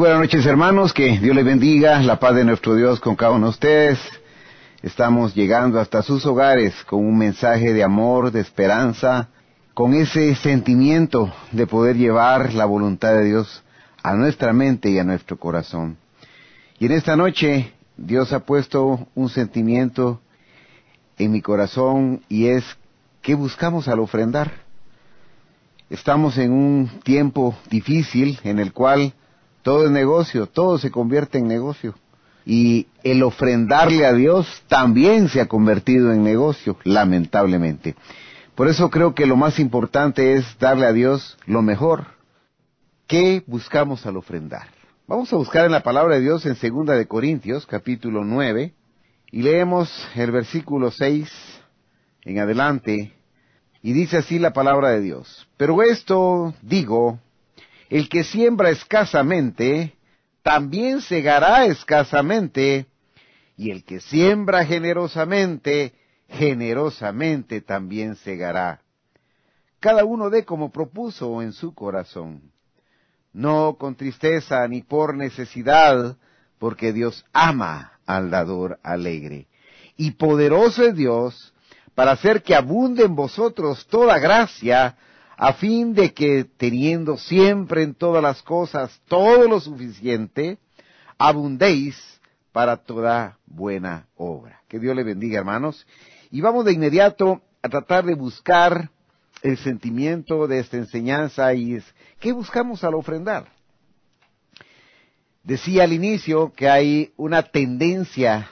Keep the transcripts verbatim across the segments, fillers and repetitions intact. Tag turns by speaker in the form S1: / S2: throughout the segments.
S1: buenas noches, hermanos, que Dios les bendiga, la paz de nuestro Dios con cada uno de ustedes. Estamos llegando hasta sus hogares con un mensaje de amor, de esperanza, con ese sentimiento de poder llevar la voluntad de Dios a nuestra mente y a nuestro corazón. Y en esta noche Dios ha puesto un sentimiento en mi corazón y es ¿qué buscamos al ofrendar? Estamos en un tiempo difícil en el cual todo es negocio, todo se convierte en negocio. Y el ofrendarle a Dios también se ha convertido en negocio, lamentablemente. Por eso creo que lo más importante es darle a Dios lo mejor. ¿Qué buscamos al ofrendar? Vamos a buscar en la palabra de Dios en Segunda de Corintios, capítulo nueve, y leemos el versículo seis en adelante, y dice así la palabra de Dios. Pero esto digo, el que siembra escasamente, también segará escasamente, y el que siembra generosamente, generosamente también segará. Cada uno dé como propuso en su corazón, no con tristeza ni por necesidad, porque Dios ama al dador alegre. Y poderoso es Dios para hacer que abunde en vosotros toda gracia, a fin de que, teniendo siempre en todas las cosas todo lo suficiente, abundéis para toda buena obra. Que Dios le bendiga, hermanos. Y vamos de inmediato a tratar de buscar el sentimiento de esta enseñanza, y es, ¿qué buscamos al ofrendar? Decía al inicio que hay una tendencia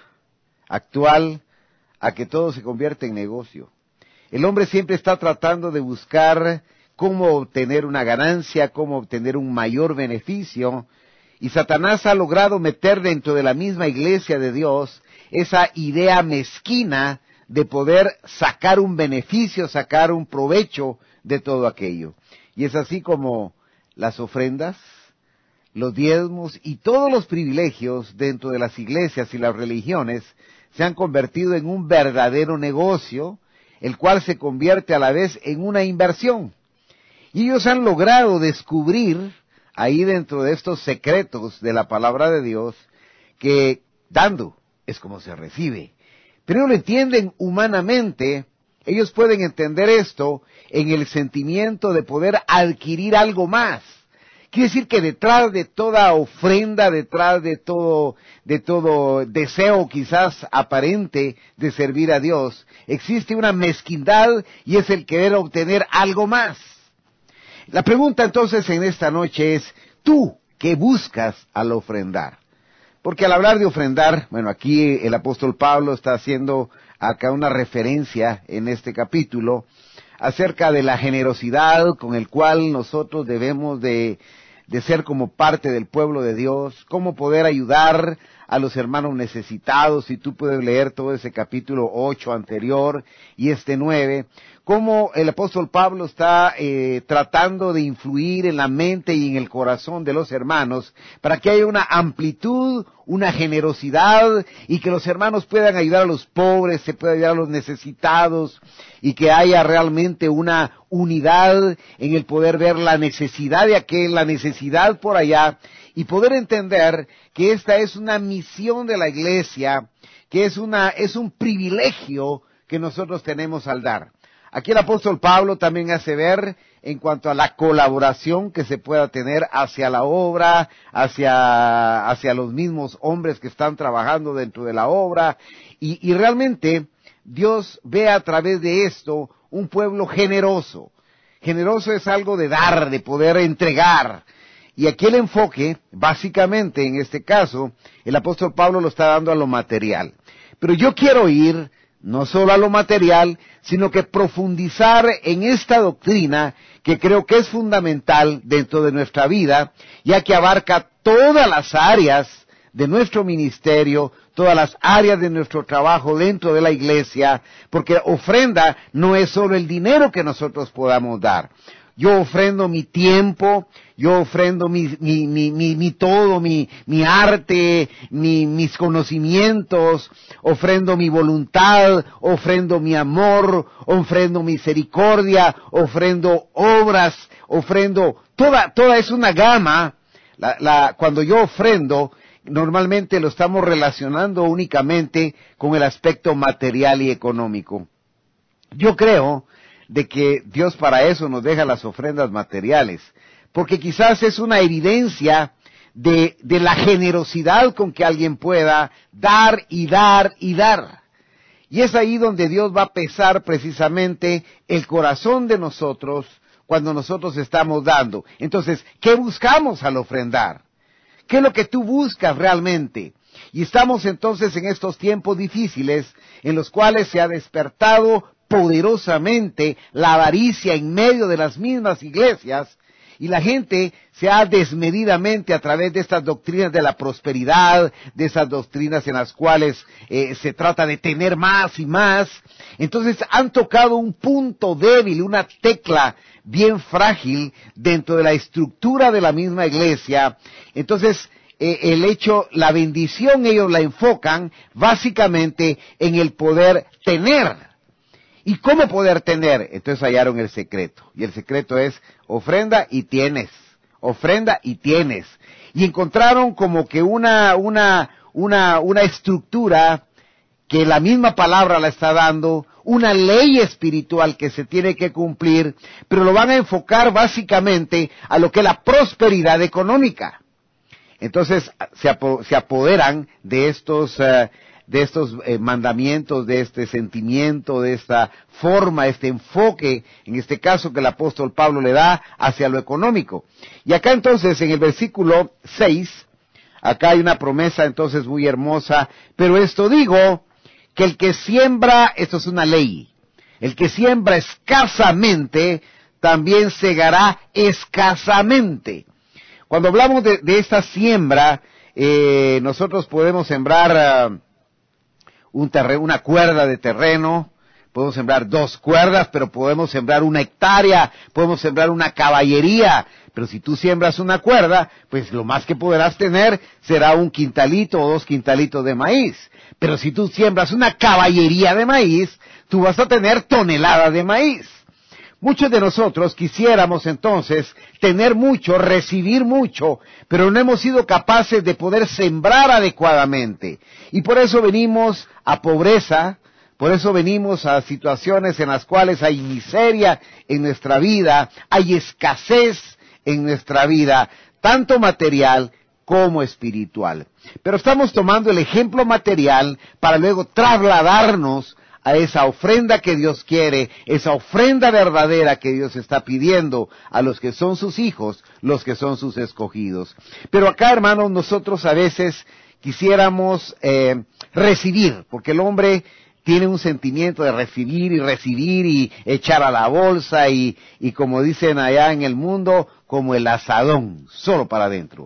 S1: actual a que todo se convierta en negocio. El hombre siempre está tratando de buscar cómo obtener una ganancia, cómo obtener un mayor beneficio, y Satanás ha logrado meter dentro de la misma iglesia de Dios esa idea mezquina de poder sacar un beneficio, sacar un provecho de todo aquello. Y es así como las ofrendas, los diezmos y todos los privilegios dentro de las iglesias y las religiones se han convertido en un verdadero negocio, el cual se convierte a la vez en una inversión. Y ellos han logrado descubrir, ahí dentro de estos secretos de la palabra de Dios, que dando es como se recibe. Pero no lo entienden humanamente. Ellos pueden entender esto en el sentimiento de poder adquirir algo más. Quiere decir que detrás de toda ofrenda, detrás de todo, de todo deseo quizás aparente de servir a Dios, existe una mezquindad y es el querer obtener algo más. La pregunta entonces en esta noche es, ¿tú qué buscas al ofrendar? Porque al hablar de ofrendar, bueno, aquí el apóstol Pablo está haciendo acá una referencia en este capítulo acerca de la generosidad con el cual nosotros debemos de, de ser como parte del pueblo de Dios, cómo poder ayudar a los hermanos necesitados. Si tú puedes leer todo ese capítulo ocho anterior y este nueve, cómo el apóstol Pablo está eh, tratando de influir en la mente y en el corazón de los hermanos para que haya una amplitud, una generosidad y que los hermanos puedan ayudar a los pobres, se pueda ayudar a los necesitados y que haya realmente una unidad en el poder ver la necesidad de aquel, la necesidad por allá y poder entender que esta es una misión de la iglesia, que es una, es un privilegio que nosotros tenemos al dar. Aquí el apóstol Pablo también hace ver en cuanto a la colaboración que se pueda tener hacia la obra, hacia, hacia los mismos hombres que están trabajando dentro de la obra, y, y realmente Dios ve a través de esto un pueblo generoso. Generoso es algo de dar, de poder entregar. Y aquí el enfoque, básicamente en este caso, el apóstol Pablo lo está dando a lo material. Pero yo quiero ir no solo a lo material, sino que profundizar en esta doctrina que creo que es fundamental dentro de nuestra vida, ya que abarca todas las áreas de nuestro ministerio, todas las áreas de nuestro trabajo dentro de la iglesia, porque ofrenda no es solo el dinero que nosotros podamos dar. Yo ofrendo mi tiempo, yo ofrendo mi, mi, mi, mi, mi todo, mi, mi arte, mi, mis conocimientos, ofrendo mi voluntad, ofrendo mi amor, ofrendo misericordia, ofrendo obras, ofrendo, toda, toda es una gama La, la, cuando yo ofrendo, normalmente lo estamos relacionando únicamente con el aspecto material y económico. Yo creo de que Dios para eso nos deja las ofrendas materiales, porque quizás es una evidencia de, de la generosidad con que alguien pueda dar y dar y dar. Y es ahí donde Dios va a pesar precisamente el corazón de nosotros cuando nosotros estamos dando. Entonces, ¿qué buscamos al ofrendar? ¿Qué es lo que tú buscas realmente? Y estamos entonces en estos tiempos difíciles en los cuales se ha despertado poderosamente la avaricia en medio de las mismas iglesias, y la gente se ha desmedidamente a través de estas doctrinas de la prosperidad, de esas doctrinas en las cuales eh, se trata de tener más y más. Entonces han tocado un punto débil, una tecla bien frágil dentro de la estructura de la misma iglesia. Entonces eh, el hecho, la bendición ellos la enfocan básicamente en el poder tener. ¿Y cómo poder tener? Entonces hallaron el secreto. Y el secreto es ofrenda y tienes. Ofrenda y tienes. Y encontraron como que una, una, una, una estructura que la misma palabra la está dando, una ley espiritual que se tiene que cumplir, pero lo van a enfocar básicamente a lo que es la prosperidad económica. Entonces se, apo, se apoderan de estos uh, de estos eh, mandamientos, de este sentimiento, de esta forma, este enfoque, en este caso que el apóstol Pablo le da hacia lo económico. Y acá entonces en el versículo seis, acá hay una promesa entonces muy hermosa, pero esto digo, que el que siembra, esto es una ley, el que siembra escasamente, también segará escasamente. Cuando hablamos de, de esta siembra, eh, nosotros podemos sembrar uh, un terreno, una cuerda de terreno, podemos sembrar dos cuerdas, pero podemos sembrar una hectárea, podemos sembrar una caballería, pero si tú siembras una cuerda, pues lo más que podrás tener será un quintalito o dos quintalitos de maíz. Pero si tú siembras una caballería de maíz, tú vas a tener toneladas de maíz. Muchos de nosotros quisiéramos entonces tener mucho, recibir mucho, pero no hemos sido capaces de poder sembrar adecuadamente. Y por eso venimos a pobreza, por eso venimos a situaciones en las cuales hay miseria en nuestra vida, hay escasez en nuestra vida, tanto material como espiritual. Pero estamos tomando el ejemplo material para luego trasladarnos a esa ofrenda que Dios quiere, esa ofrenda verdadera que Dios está pidiendo a los que son sus hijos, los que son sus escogidos. Pero acá, hermanos, nosotros a veces quisiéramos eh, recibir, porque el hombre tiene un sentimiento de recibir y recibir y echar a la bolsa y, y como dicen allá en el mundo, como el asadón, solo para adentro.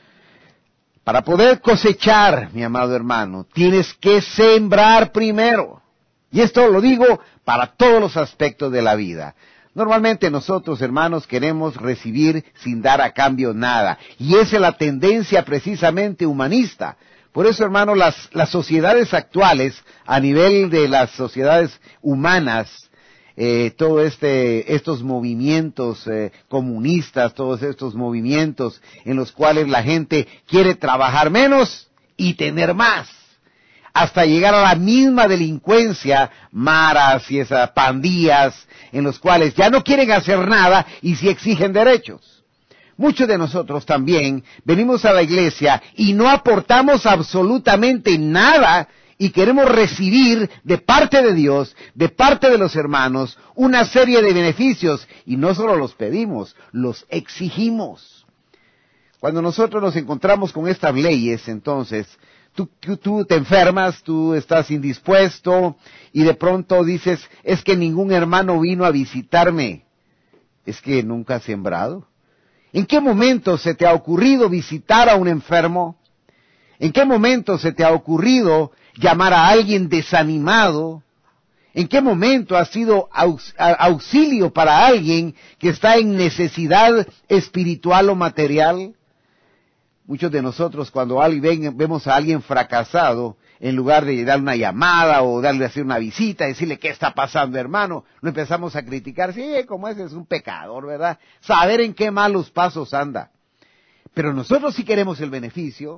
S1: Para poder cosechar, mi amado hermano, tienes que sembrar primero. Y esto lo digo para todos los aspectos de la vida. Normalmente nosotros, hermanos, queremos recibir sin dar a cambio nada. Y esa es la tendencia precisamente humanista. Por eso, hermanos, las, las sociedades actuales, a nivel de las sociedades humanas, eh, todo este, estos movimientos eh, comunistas, todos estos movimientos en los cuales la gente quiere trabajar menos y tener más, hasta llegar a la misma delincuencia, maras y esas pandillas, en los cuales ya no quieren hacer nada y sí exigen derechos. Muchos de nosotros también venimos a la iglesia y no aportamos absolutamente nada y queremos recibir de parte de Dios, de parte de los hermanos, una serie de beneficios y no solo los pedimos, los exigimos. Cuando nosotros nos encontramos con estas leyes, entonces, Tú, tú, tú te enfermas, tú estás indispuesto y de pronto dices, es que ningún hermano vino a visitarme. Es que nunca has sembrado. ¿En qué momento se te ha ocurrido visitar a un enfermo? ¿En qué momento se te ha ocurrido llamar a alguien desanimado? ¿En qué momento has sido aux, auxilio para alguien que está en necesidad espiritual o material? Muchos de nosotros cuando alguien, vemos a alguien fracasado, en lugar de darle una llamada o darle hacer una visita, decirle qué está pasando, hermano, lo empezamos a criticar. Sí, como ese es un pecador, ¿verdad? Saber en qué malos pasos anda. Pero nosotros sí queremos el beneficio,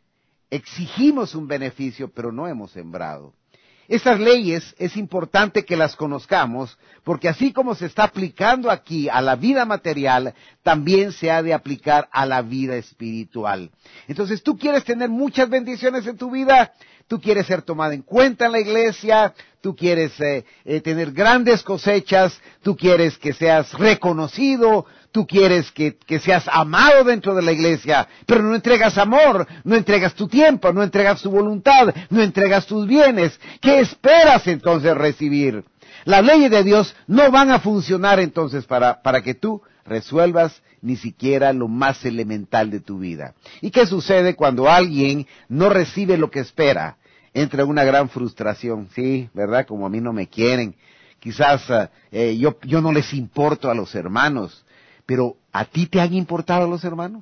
S1: exigimos un beneficio, pero no hemos sembrado. Estas leyes es importante que las conozcamos, porque así como se está aplicando aquí a la vida material, también se ha de aplicar a la vida espiritual. Entonces, tú quieres tener muchas bendiciones en tu vida, tú quieres ser tomado en cuenta en la iglesia, tú quieres eh, eh, tener grandes cosechas, tú quieres que seas reconocido, tú quieres que, que seas amado dentro de la iglesia, pero no entregas amor, no entregas tu tiempo, no entregas tu voluntad, no entregas tus bienes. ¿Qué esperas entonces recibir? Las leyes de Dios no van a funcionar entonces para, para que tú resuelvas ni siquiera lo más elemental de tu vida. ¿Y qué sucede cuando alguien no recibe lo que espera? Entra una gran frustración, sí, ¿verdad? Como a mí no me quieren. Quizás eh, yo, yo no les importo a los hermanos. Pero, ¿a ti te han importado los hermanos?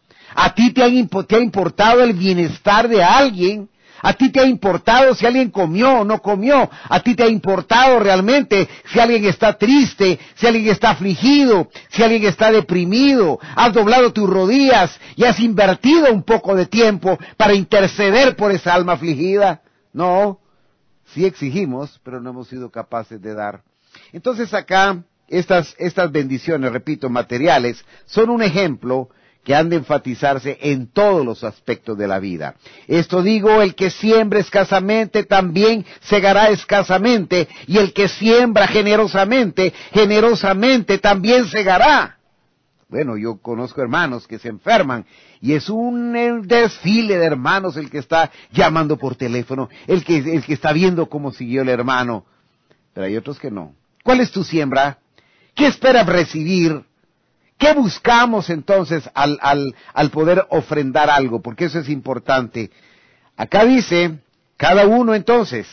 S1: ¿A ti te, han, te ha importado el bienestar de alguien? ¿A ti te ha importado si alguien comió o no comió? ¿A ti te ha importado realmente si alguien está triste, si alguien está afligido, si alguien está deprimido? ¿Has doblado tus rodillas y has invertido un poco de tiempo para interceder por esa alma afligida? No, sí exigimos, pero no hemos sido capaces de dar. Entonces acá, Estas, estas bendiciones, repito, materiales, son un ejemplo que han de enfatizarse en todos los aspectos de la vida. Esto digo, el que siembra escasamente también segará escasamente, y el que siembra generosamente, generosamente también segará. Bueno, yo conozco hermanos que se enferman, y es un desfile de hermanos el que está llamando por teléfono, el que, el que está viendo cómo siguió el hermano, pero hay otros que no. ¿Cuál es tu siembra? ¿Qué esperas recibir? ¿Qué buscamos entonces al, al, al poder ofrendar algo? Porque eso es importante. Acá dice, cada uno entonces,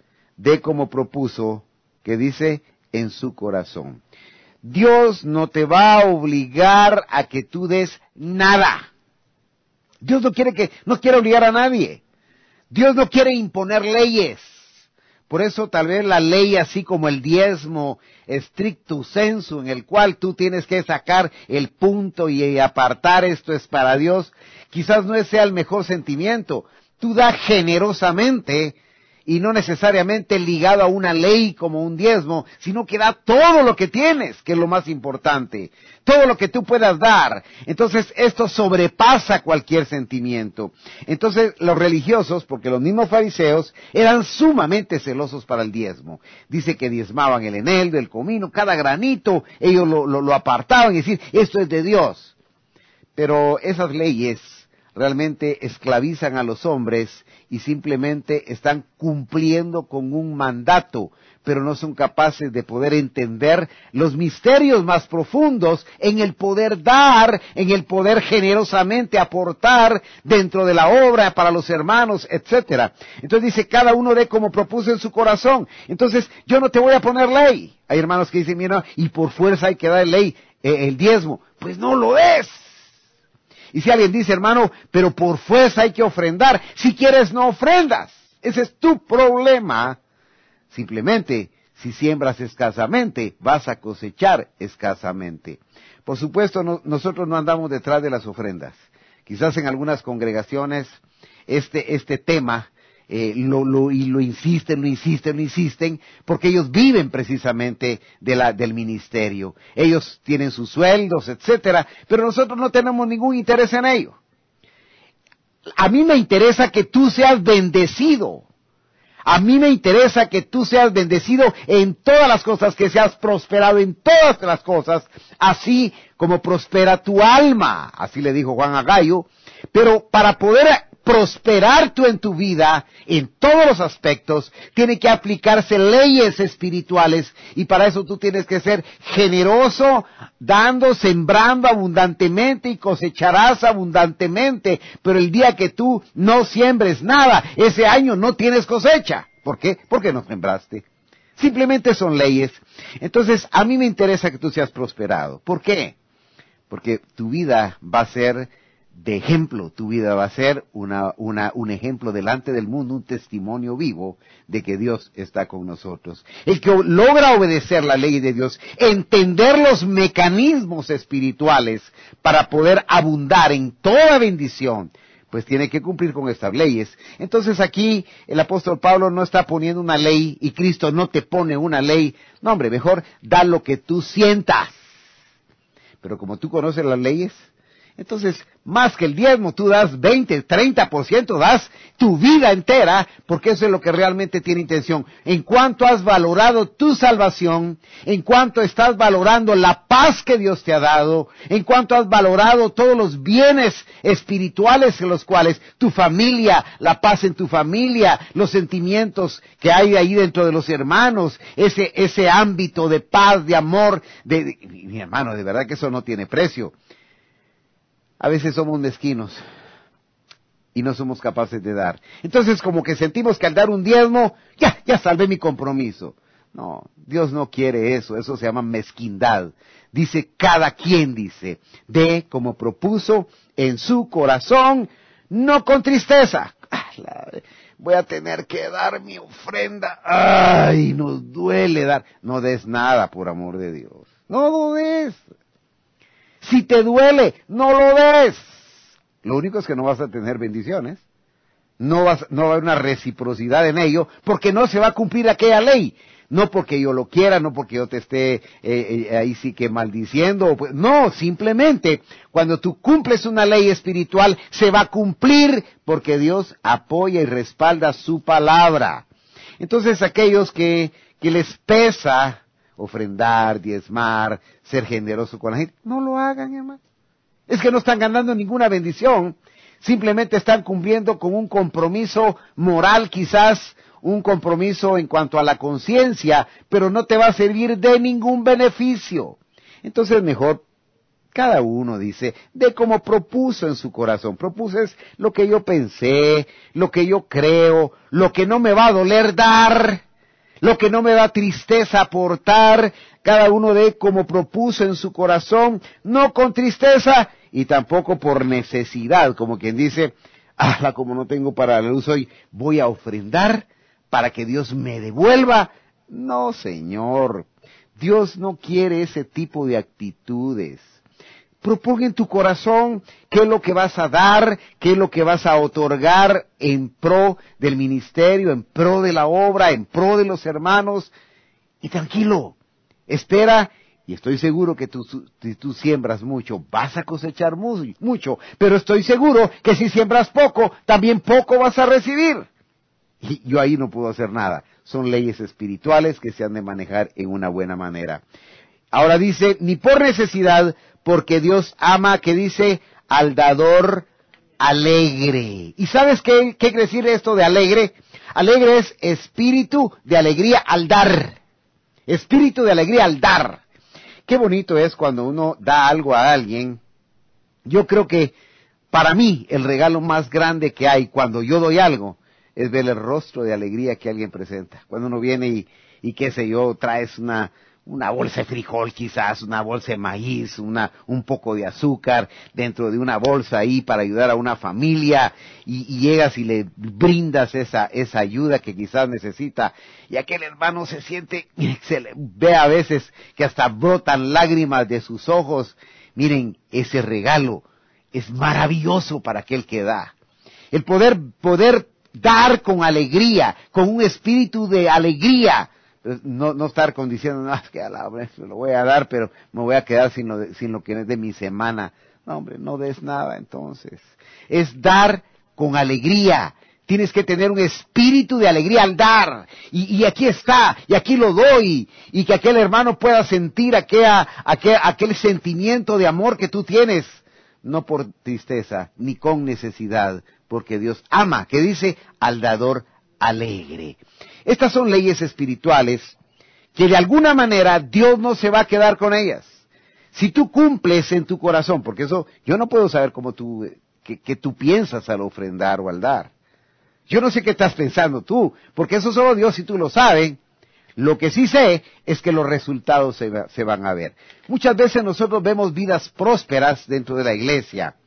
S1: dé como propuso, que dice, en su corazón. Dios no te va a obligar a que tú des nada. Dios no quiere que, no quiere obligar a nadie. Dios no quiere imponer leyes. Por eso tal vez la ley, así como el diezmo stricto sensu, en el cual tú tienes que sacar el punto y apartar esto es para Dios, quizás no sea el mejor sentimiento. Tú das generosamente y no necesariamente ligado a una ley como un diezmo, sino que da todo lo que tienes, que es lo más importante, todo lo que tú puedas dar. Entonces esto sobrepasa cualquier sentimiento. Entonces los religiosos, porque los mismos fariseos eran sumamente celosos para el diezmo. Dice que diezmaban el eneldo, el comino, cada granito, ellos lo, lo, lo apartaban y decían, esto es de Dios. Pero esas leyes realmente esclavizan a los hombres y simplemente están cumpliendo con un mandato, pero no son capaces de poder entender los misterios más profundos en el poder dar, en el poder generosamente aportar dentro de la obra para los hermanos, etcétera. Entonces dice, cada uno dé como propuso en su corazón. Entonces, yo no te voy a poner ley. Hay hermanos que dicen, mira, y por fuerza hay que dar ley, eh, el diezmo. Pues no lo es. Y si alguien dice, hermano, pero por fuerza hay que ofrendar, si quieres no ofrendas. Ese es tu problema. Simplemente, si siembras escasamente, vas a cosechar escasamente. Por supuesto, no, nosotros no andamos detrás de las ofrendas. Quizás en algunas congregaciones este, este tema eh, lo, lo, y lo insisten, lo insisten, lo insisten, porque ellos viven precisamente de la, del ministerio. Ellos tienen sus sueldos, etcétera, pero nosotros no tenemos ningún interés en ello. A mí me interesa que tú seas bendecido. A mí me interesa que tú seas bendecido en todas las cosas, que seas prosperado en todas las cosas, así como prospera tu alma. Así le dijo Juan a Gallo. Pero para poder prosperar tú en tu vida, en todos los aspectos, tiene que aplicarse leyes espirituales, y para eso tú tienes que ser generoso, dando, sembrando abundantemente, y cosecharás abundantemente. Pero el día que tú no siembres nada, ese año no tienes cosecha. ¿Por qué? Porque no sembraste. Simplemente son leyes. Entonces, a mí me interesa que tú seas prosperado. ¿Por qué? Porque tu vida va a ser de ejemplo. Tu vida va a ser una, una, un ejemplo delante del mundo, un testimonio vivo de que Dios está con nosotros. El que logra obedecer la ley de Dios, entender los mecanismos espirituales para poder abundar en toda bendición, pues tiene que cumplir con estas leyes. Entonces aquí el apóstol Pablo no está poniendo una ley y Cristo no te pone una ley. No, hombre, mejor da lo que tú sientas. Pero como tú conoces las leyes, entonces, más que el diezmo, tú das veinte, treinta por ciento, das tu vida entera, porque eso es lo que realmente tiene intención. En cuanto has valorado tu salvación, en cuanto estás valorando la paz que Dios te ha dado, en cuanto has valorado todos los bienes espirituales en los cuales tu familia, la paz en tu familia, los sentimientos que hay ahí dentro de los hermanos, ese, ese ámbito de paz, de amor, de, de mi hermano, de verdad que eso no tiene precio. A veces somos mezquinos y no somos capaces de dar. Entonces como que sentimos que al dar un diezmo, ya, ya salvé mi compromiso. No, Dios no quiere eso, eso se llama mezquindad. Dice, cada quien dice, dé como propuso en su corazón, no con tristeza. Voy a tener que dar mi ofrenda. Ay, nos duele dar. No des nada, por amor de Dios. No lo des. Si te duele, no lo des. Lo único es que no vas a tener bendiciones. No, vas, no va a haber una reciprocidad en ello, porque no se va a cumplir aquella ley. No porque yo lo quiera, no porque yo te esté eh, eh, ahí sí que maldiciendo. No, simplemente cuando tú cumples una ley espiritual, se va a cumplir porque Dios apoya y respalda su palabra. Entonces aquellos que, que les pesa ofrendar, diezmar, ser generoso con la gente, no lo hagan, hermano. Es que no están ganando ninguna bendición, simplemente están cumpliendo con un compromiso moral, quizás un compromiso en cuanto a la conciencia, pero no te va a servir de ningún beneficio. Entonces mejor, cada uno dice, de como propuso en su corazón. Propuse es lo que yo pensé, lo que yo creo, lo que no me va a doler dar, lo que no me da tristeza aportar. Cada uno de como propuso en su corazón, no con tristeza y tampoco por necesidad, como quien dice, ah, como no tengo para la luz hoy, voy a ofrendar para que Dios me devuelva. No, Señor, Dios no quiere ese tipo de actitudes. Proponga en tu corazón qué es lo que vas a dar, qué es lo que vas a otorgar en pro del ministerio, en pro de la obra, en pro de los hermanos. Y tranquilo, espera, y estoy seguro que tú, si tú siembras mucho, vas a cosechar muy, mucho. Pero estoy seguro que si siembras poco, también poco vas a recibir. Y yo ahí no puedo hacer nada. Son leyes espirituales que se han de manejar en una buena manera. Ahora dice, ni por necesidad, porque Dios ama, que dice, al dador alegre. ¿Y sabes qué, qué quiere decir esto de alegre? Alegre es espíritu de alegría al dar. Espíritu de alegría al dar. Qué bonito es cuando uno da algo a alguien. Yo creo que para mí el regalo más grande que hay cuando yo doy algo es ver el rostro de alegría que alguien presenta. Cuando uno viene y, y qué sé yo, traes una... una bolsa de frijol quizás, una bolsa de maíz, una, un poco de azúcar dentro de una bolsa ahí para ayudar a una familia y, y llegas y le brindas esa, esa ayuda que quizás necesita y aquel hermano se siente, se le ve a veces que hasta brotan lágrimas de sus ojos. Miren, ese regalo es maravilloso para aquel que da. El poder, poder dar con alegría, con un espíritu de alegría. No, no estar con diciendo, no, es que a la vez lo voy a dar, pero me voy a quedar sin lo, de, sin lo que es de mi semana. No, hombre, no des nada entonces. Es dar con alegría. Tienes que tener un espíritu de alegría al dar. Y, y aquí está, y aquí lo doy. Y que aquel hermano pueda sentir aquella, aquel, aquel sentimiento de amor que tú tienes. No por tristeza, ni con necesidad, porque Dios ama, que dice, al dador alegre. Estas son leyes espirituales que de alguna manera Dios no se va a quedar con ellas. Si tú cumples en tu corazón, porque eso, yo no puedo saber cómo tú, que, que tú piensas al ofrendar o al dar. Yo no sé qué estás pensando tú, porque eso solo Dios y tú lo sabes. Lo que sí sé es que los resultados se, se van a ver. Muchas veces nosotros vemos vidas prósperas dentro de la iglesia.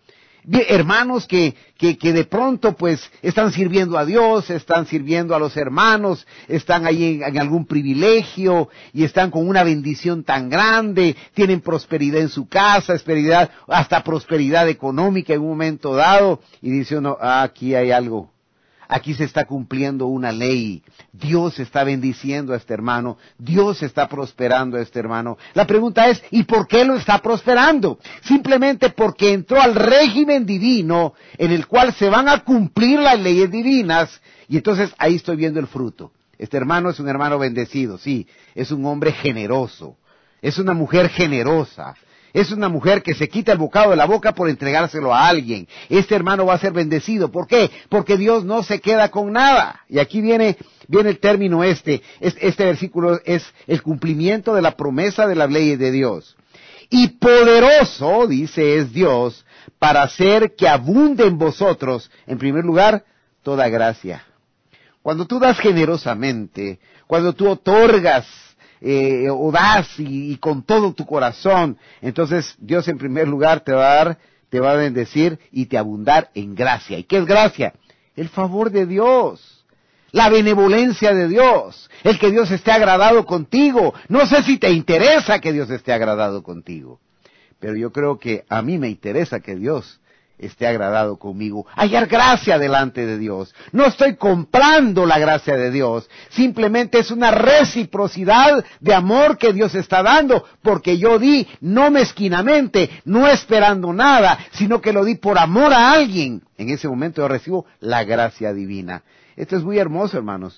S1: hermanos que, que, que de pronto pues están sirviendo a Dios, están sirviendo a los hermanos, están ahí en, en algún privilegio y están con una bendición tan grande, tienen prosperidad en su casa, prosperidad, hasta prosperidad económica en un momento dado, y dice uno, ah, aquí hay algo. Aquí se está cumpliendo una ley. Dios está bendiciendo a este hermano. Dios está prosperando a este hermano. La pregunta es, ¿y por qué lo está prosperando? Simplemente porque entró al régimen divino en el cual se van a cumplir las leyes divinas. Y entonces ahí estoy viendo el fruto. Este hermano es un hermano bendecido, sí. Es un hombre generoso. Es una mujer generosa. Es una mujer que se quita el bocado de la boca por entregárselo a alguien. Este hermano va a ser bendecido. ¿Por qué? Porque Dios no se queda con nada. Y aquí viene, viene el término este. Este versículo es el cumplimiento de la promesa de las leyes de Dios. Y poderoso, dice, es Dios, para hacer que abunde en vosotros, en primer lugar, toda gracia. Cuando tú das generosamente, cuando tú otorgas, Eh, o das y, y con todo tu corazón, entonces Dios en primer lugar te va a dar, te va a bendecir y te abundar en gracia. ¿Y qué es gracia? El favor de Dios, la benevolencia de Dios, el que Dios esté agradado contigo. No sé si te interesa que Dios esté agradado contigo, pero yo creo que a mí me interesa que Dios esté agradado conmigo, hallar gracia delante de Dios. No estoy comprando la gracia de Dios, simplemente es una reciprocidad de amor que Dios está dando, porque yo di no mezquinamente, no esperando nada, sino que lo di por amor a alguien. En ese momento yo recibo la gracia divina. Esto es muy hermoso, hermanos.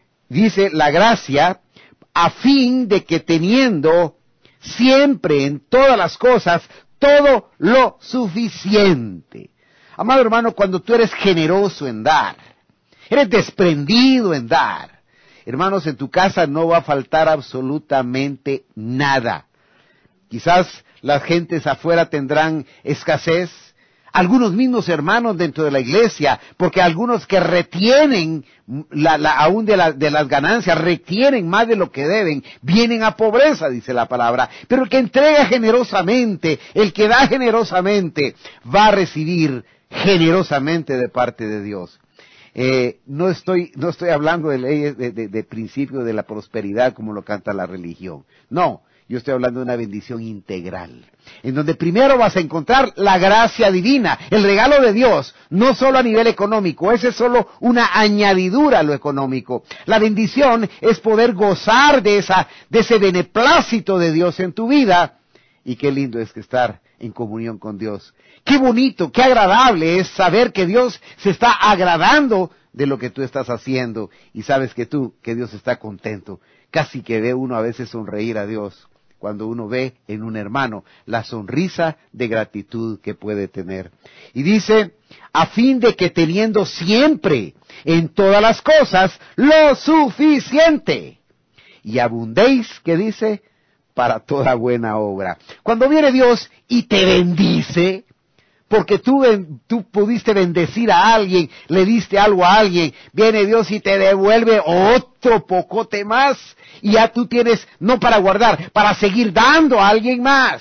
S1: Dice la gracia a fin de que teniendo siempre en todas las cosas todo lo suficiente. Amado hermano, cuando tú eres generoso en dar, eres desprendido en dar, hermanos, en tu casa no va a faltar absolutamente nada. Quizás las gentes afuera tendrán escasez, algunos mismos hermanos dentro de la iglesia, porque algunos que retienen, la, la, aún de, la, de las ganancias, retienen más de lo que deben, vienen a pobreza, dice la palabra. Pero el que entrega generosamente, el que da generosamente, va a recibir generosamente de parte de Dios. Eh, no estoy, no estoy hablando de leyes, de, de, de principios de la prosperidad como lo canta la religión. No. Yo estoy hablando de una bendición integral, en donde primero vas a encontrar la gracia divina, el regalo de Dios, no solo a nivel económico, ese es solo una añadidura a lo económico. La bendición es poder gozar de esa, de ese beneplácito de Dios en tu vida, y qué lindo es que estar en comunión con Dios. Qué bonito, qué agradable es saber que Dios se está agradando de lo que tú estás haciendo, y sabes que tú, que Dios está contento. Casi que ve uno a veces sonreír a Dios cuando uno ve en un hermano la sonrisa de gratitud que puede tener. Y dice, a fin de que teniendo siempre en todas las cosas lo suficiente, y abundéis, que dice, para toda buena obra. Cuando viene Dios y te bendice, porque tú, tú pudiste bendecir a alguien, le diste algo a alguien, viene Dios y te devuelve otro pocote más, y ya tú tienes, no para guardar, para seguir dando a alguien más.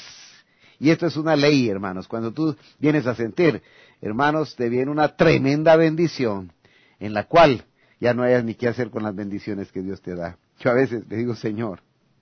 S1: Y esto es una ley, hermanos. Cuando tú vienes a sentir, hermanos, te viene una tremenda bendición, en la cual ya no hayas ni qué hacer con las bendiciones que Dios te da. Yo a veces le digo, Señor,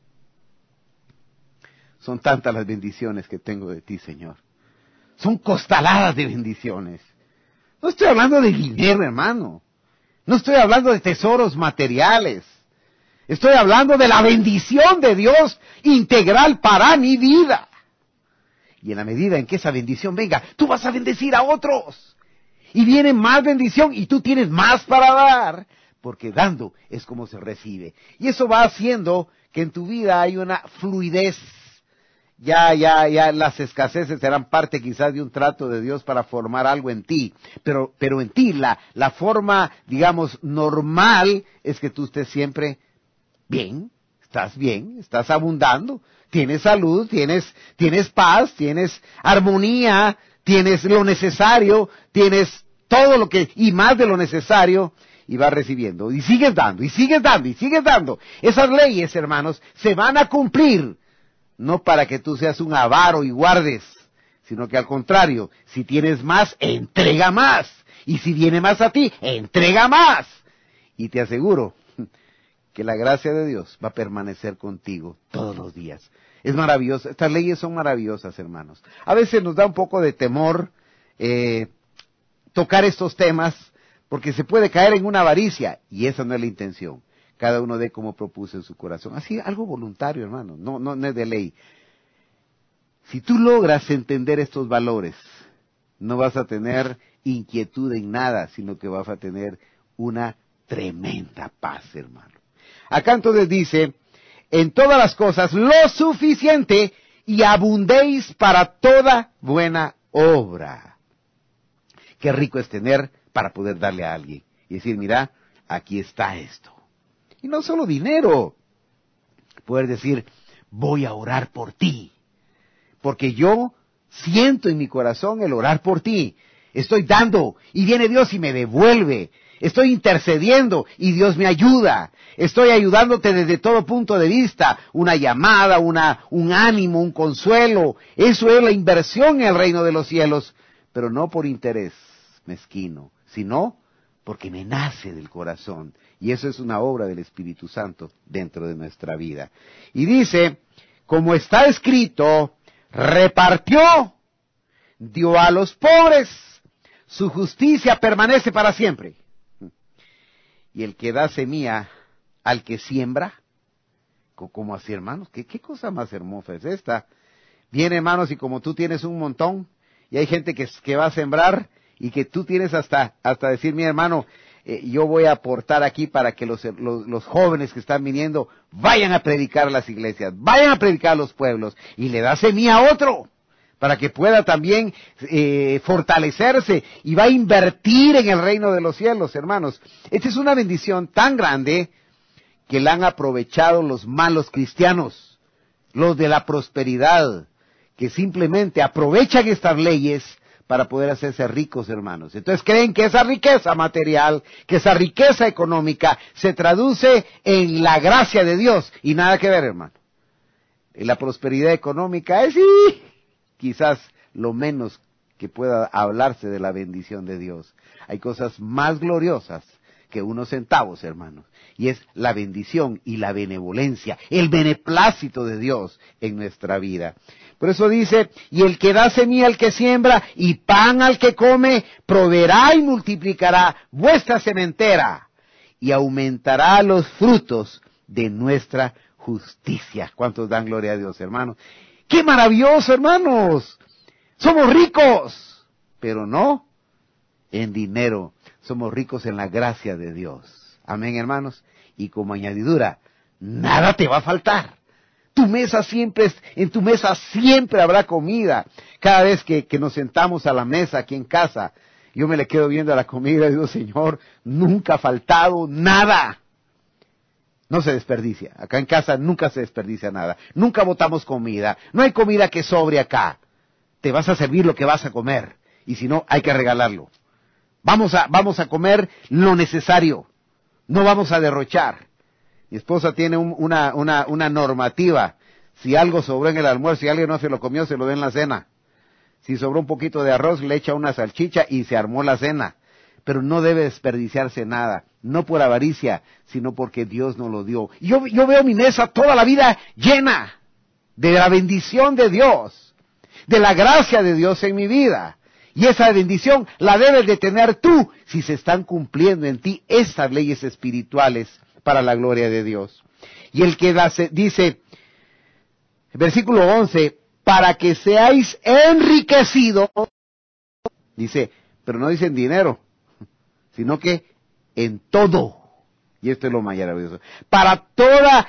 S1: son tantas las bendiciones que tengo de ti, Señor. Son costaladas de bendiciones. No estoy hablando de dinero, hermano. No estoy hablando de tesoros materiales. Estoy hablando de la bendición de Dios integral para mi vida. Y en la medida en que esa bendición venga, tú vas a bendecir a otros. Y viene más bendición y tú tienes más para dar. Porque dando es como se recibe. Y eso va haciendo que en tu vida hay una fluidez. Ya, ya, ya las escaseces serán parte quizás de un trato de Dios para formar algo en ti. Pero, pero en ti la, la forma, digamos, normal es que tú estés siempre bien, estás bien, estás abundando, tienes salud, tienes, tienes paz, tienes armonía, tienes lo necesario, tienes todo lo que, y más de lo necesario, y vas recibiendo. Y sigues dando, y sigues dando, y sigues dando. Esas leyes, hermanos, se van a cumplir. No para que tú seas un avaro y guardes, sino que al contrario, si tienes más, entrega más. Y si viene más a ti, entrega más. Y te aseguro que la gracia de Dios va a permanecer contigo todos los días. Es maravilloso. Estas leyes son maravillosas, hermanos. A veces nos da un poco de temor eh, tocar estos temas, porque se puede caer en una avaricia, y esa no es la intención. Cada uno dé como propuso en su corazón. Así, algo voluntario, hermano, no, no, no es de ley. Si tú logras entender estos valores, no vas a tener inquietud en nada, sino que vas a tener una tremenda paz, hermano. Acá entonces dice, en todas las cosas lo suficiente y abundéis para toda buena obra. Qué rico es tener para poder darle a alguien y decir, mira, aquí está esto. Y no solo dinero, poder decir, voy a orar por ti, porque yo siento en mi corazón el orar por ti. Estoy dando y viene Dios y me devuelve. Estoy intercediendo y Dios me ayuda. Estoy ayudándote desde todo punto de vista. Una llamada, una, un ánimo, un consuelo. Eso es la inversión en el reino de los cielos. Pero no por interés mezquino, sino porque me nace del corazón. Y eso es una obra del Espíritu Santo dentro de nuestra vida. Y dice, como está escrito, repartió, dio a los pobres, su justicia permanece para siempre. Y el que da semilla al que siembra, ¿cómo así, hermanos? ¿Qué, qué cosa más hermosa es esta? Viene, hermanos, y como tú tienes un montón, y hay gente que, que va a sembrar, y que tú tienes hasta, hasta decir, mi hermano, eh, yo voy a aportar aquí para que los, los, los jóvenes que están viniendo vayan a predicar a las iglesias, vayan a predicar a los pueblos, y le da semilla a otro, para que pueda también eh, fortalecerse, y va a invertir en el reino de los cielos, hermanos. Esta es una bendición tan grande que la han aprovechado los malos cristianos, los de la prosperidad, que simplemente aprovechan estas leyes para poder hacerse ricos, hermanos. Entonces creen que esa riqueza material, que esa riqueza económica se traduce en la gracia de Dios, y nada que ver, hermano. Y la prosperidad económica es, sí, quizás lo menos que pueda hablarse de la bendición de Dios. Hay cosas más gloriosas que unos centavos, hermanos, y es la bendición y la benevolencia, el beneplácito de Dios en nuestra vida. Por eso dice, y el que da semilla al que siembra y pan al que come, proveerá y multiplicará vuestra sementera y aumentará los frutos de nuestra justicia. ¿Cuántos dan gloria a Dios, hermanos? ¡Qué maravilloso, hermanos! Somos ricos, pero no en dinero. Somos ricos en la gracia de Dios. Amén, hermanos. Y como añadidura, nada te va a faltar. Tu mesa siempre, es, en tu mesa siempre habrá comida. Cada vez que, que nos sentamos a la mesa aquí en casa, yo me le quedo viendo a la comida y digo, Señor, nunca ha faltado nada. No se desperdicia. Acá en casa nunca se desperdicia nada. Nunca botamos comida. No hay comida que sobre acá. Te vas a servir lo que vas a comer. Y si no, hay que regalarlo. Vamos a, vamos a comer lo necesario. No vamos a derrochar. Mi esposa tiene un, una, una, una normativa. Si algo sobró en el almuerzo y alguien no se lo comió, se lo da en la cena. Si sobró un poquito de arroz, le echa una salchicha y se armó la cena. Pero no debe desperdiciarse nada. No por avaricia, sino porque Dios nos lo dio. Yo, yo veo mi mesa toda la vida llena de la bendición de Dios, de la gracia de Dios en mi vida. Y esa bendición la debes de tener tú si se están cumpliendo en ti estas leyes espirituales para la gloria de Dios. Y el que da, dice, versículo once, para que seáis enriquecidos, dice, pero no dice en dinero, sino que en todo. Y esto es lo maravilloso. Para toda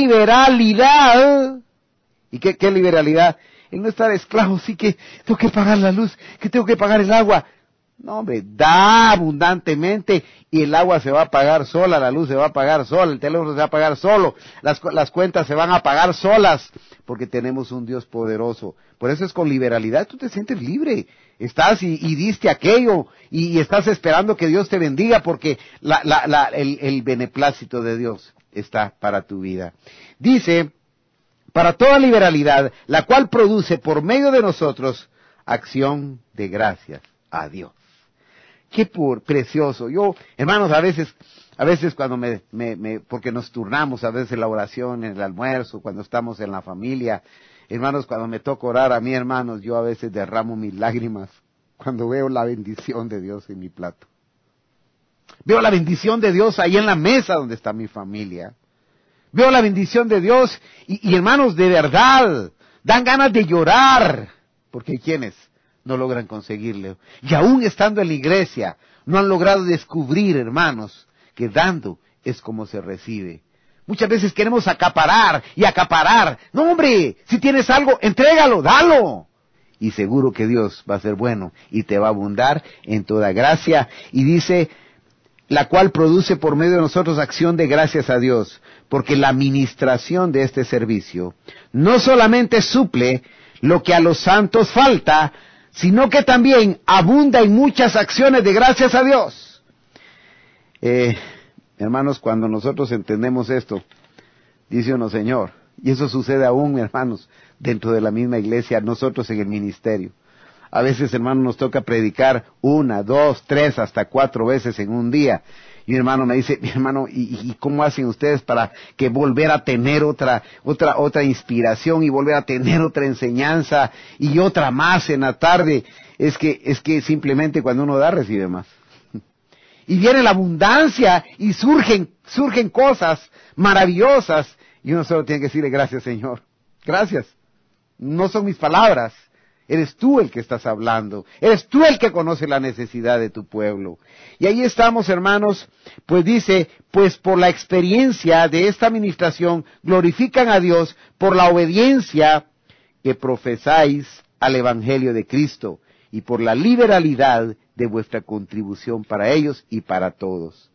S1: liberalidad. ¿Y qué, qué liberalidad? El no estar esclavo, sí que tengo que pagar la luz, que tengo que pagar el agua. No, hombre, da abundantemente y el agua se va a pagar sola, la luz se va a pagar sola, el teléfono se va a pagar solo, las, las cuentas se van a pagar solas, porque tenemos un Dios poderoso. Por eso es con liberalidad, tú te sientes libre. Estás y, y diste aquello y, y estás esperando que Dios te bendiga porque la, la, la, el, el beneplácito de Dios está para tu vida. Dice, para toda liberalidad, la cual produce por medio de nosotros acción de gracias a Dios. Qué por precioso. Yo, hermanos, a veces, a veces cuando me, me, me, porque nos turnamos a veces la oración, en el almuerzo, cuando estamos en la familia, hermanos, cuando me toca orar a mí, hermanos, yo a veces derramo mis lágrimas cuando veo la bendición de Dios en mi plato. Veo la bendición de Dios ahí en la mesa donde está mi familia. Veo la bendición de Dios y, y hermanos, de verdad, dan ganas de llorar, porque hay quienes no logran conseguirle. Y aún estando en la iglesia, no han logrado descubrir, hermanos, que dando es como se recibe. Muchas veces queremos acaparar y acaparar. No, hombre, si tienes algo, entrégalo, dalo. Y seguro que Dios va a ser bueno y te va a abundar en toda gracia. Y dice, la cual produce por medio de nosotros acción de gracias a Dios, porque la administración de este servicio no solamente suple lo que a los santos falta, sino que también abunda en muchas acciones de gracias a Dios. Eh, hermanos, cuando nosotros entendemos esto, dice uno, Señor, y eso sucede aún, hermanos, dentro de la misma iglesia, nosotros en el ministerio. A veces, hermanos, nos toca predicar una, dos, tres, hasta cuatro veces en un día. Y mi hermano me dice, mi hermano, ¿y, y cómo hacen ustedes para que volver a tener otra, otra, otra inspiración y volver a tener otra enseñanza y otra más en la tarde? Es que, es que simplemente cuando uno da, recibe más. Y viene la abundancia y surgen, surgen cosas maravillosas y uno solo tiene que decirle gracias, Señor. Gracias. No son mis palabras. Eres tú el que estás hablando. Eres tú el que conoce la necesidad de tu pueblo. Y ahí estamos, hermanos, pues dice, pues por la experiencia de esta administración glorifican a Dios por la obediencia que profesáis al Evangelio de Cristo y por la liberalidad de vuestra contribución para ellos y para todos.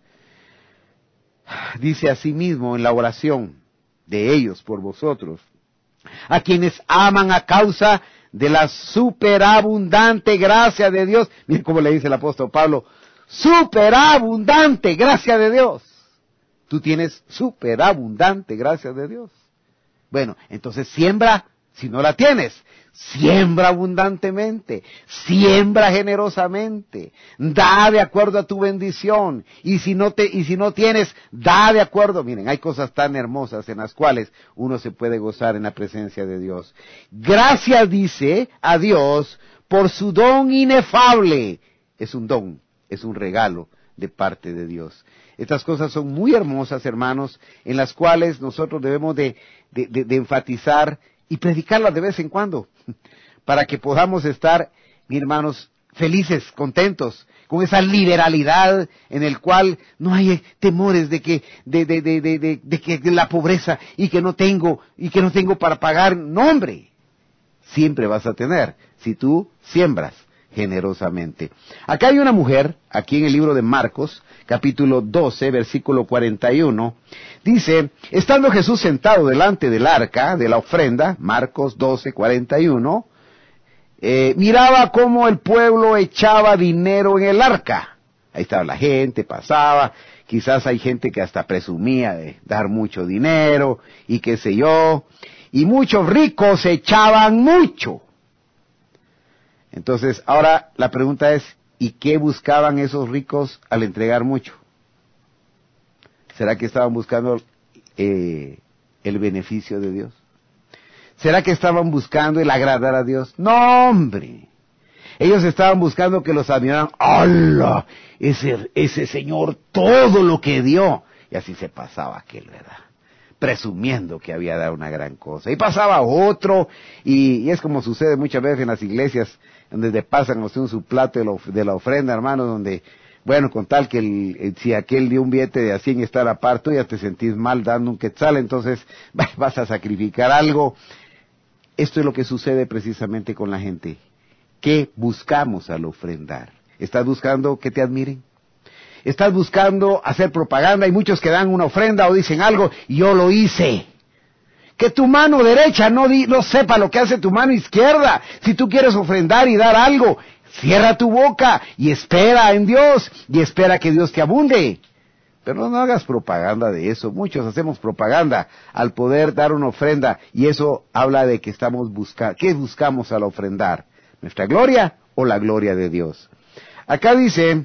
S1: Dice asimismo en la oración de ellos por vosotros, a quienes aman a causa de la superabundante gracia de Dios. Miren cómo le dice el apóstol Pablo, superabundante gracia de Dios. Tú tienes superabundante gracia de Dios. Bueno, entonces siembra, si no la tienes, siembra abundantemente, siembra generosamente, da de acuerdo a tu bendición, y si no te, y si no tienes, da de acuerdo. Miren, hay cosas tan hermosas en las cuales uno se puede gozar en la presencia de Dios. Gracias, dice, a Dios por su don inefable. Es un don, es un regalo de parte de Dios. Estas cosas son muy hermosas, hermanos, en las cuales nosotros debemos de, de, de, de enfatizar y predicarlas de vez en cuando, para que podamos estar, mis hermanos, felices, contentos, con esa liberalidad en el cual no hay temores de que, de, de, de, de, de, de que de la pobreza y que no tengo, y que no tengo para pagar. No, hombre, siempre vas a tener, si tú siembras generosamente. Acá hay una mujer, aquí en el libro de Marcos, capítulo doce, versículo cuarenta y uno, dice, estando Jesús sentado delante del arca de la ofrenda, Marcos doce, cuarenta y uno, eh, miraba cómo el pueblo echaba dinero en el arca. Ahí estaba la gente, pasaba, quizás hay gente que hasta presumía de dar mucho dinero, y qué sé yo, y muchos ricos echaban mucho. Entonces, ahora la pregunta es, ¿y qué buscaban esos ricos al entregar mucho? ¿Será que estaban buscando eh, el beneficio de Dios? ¿Será que estaban buscando el agradar a Dios? No, hombre. Ellos estaban buscando que los admiraran. ¡Hala! Ese, ese señor, todo lo que dio. Y así se pasaba aquel, ¿verdad? Presumiendo que había dado una gran cosa. Y pasaba otro, y, y es como sucede muchas veces en las iglesias, donde te pasan usted su plato de la, de la ofrenda, hermano, donde, bueno, con tal que el, el, si aquel dio un billete de a cien estar aparte, ya te sentís mal dando un quetzal, entonces vas a sacrificar algo. Esto es lo que sucede precisamente con la gente. ¿Qué buscamos al ofrendar? ¿Estás buscando que te admiren? Estás buscando hacer propaganda, hay muchos que dan una ofrenda o dicen algo, y yo lo hice. Que tu mano derecha no, di, no sepa lo que hace tu mano izquierda. Si tú quieres ofrendar y dar algo, cierra tu boca y espera en Dios, y espera que Dios te abunde. Pero no hagas propaganda de eso. Muchos hacemos propaganda al poder dar una ofrenda, y eso habla de que estamos buscando. ¿Qué buscamos al ofrendar? ¿Nuestra gloria o la gloria de Dios? Acá dice,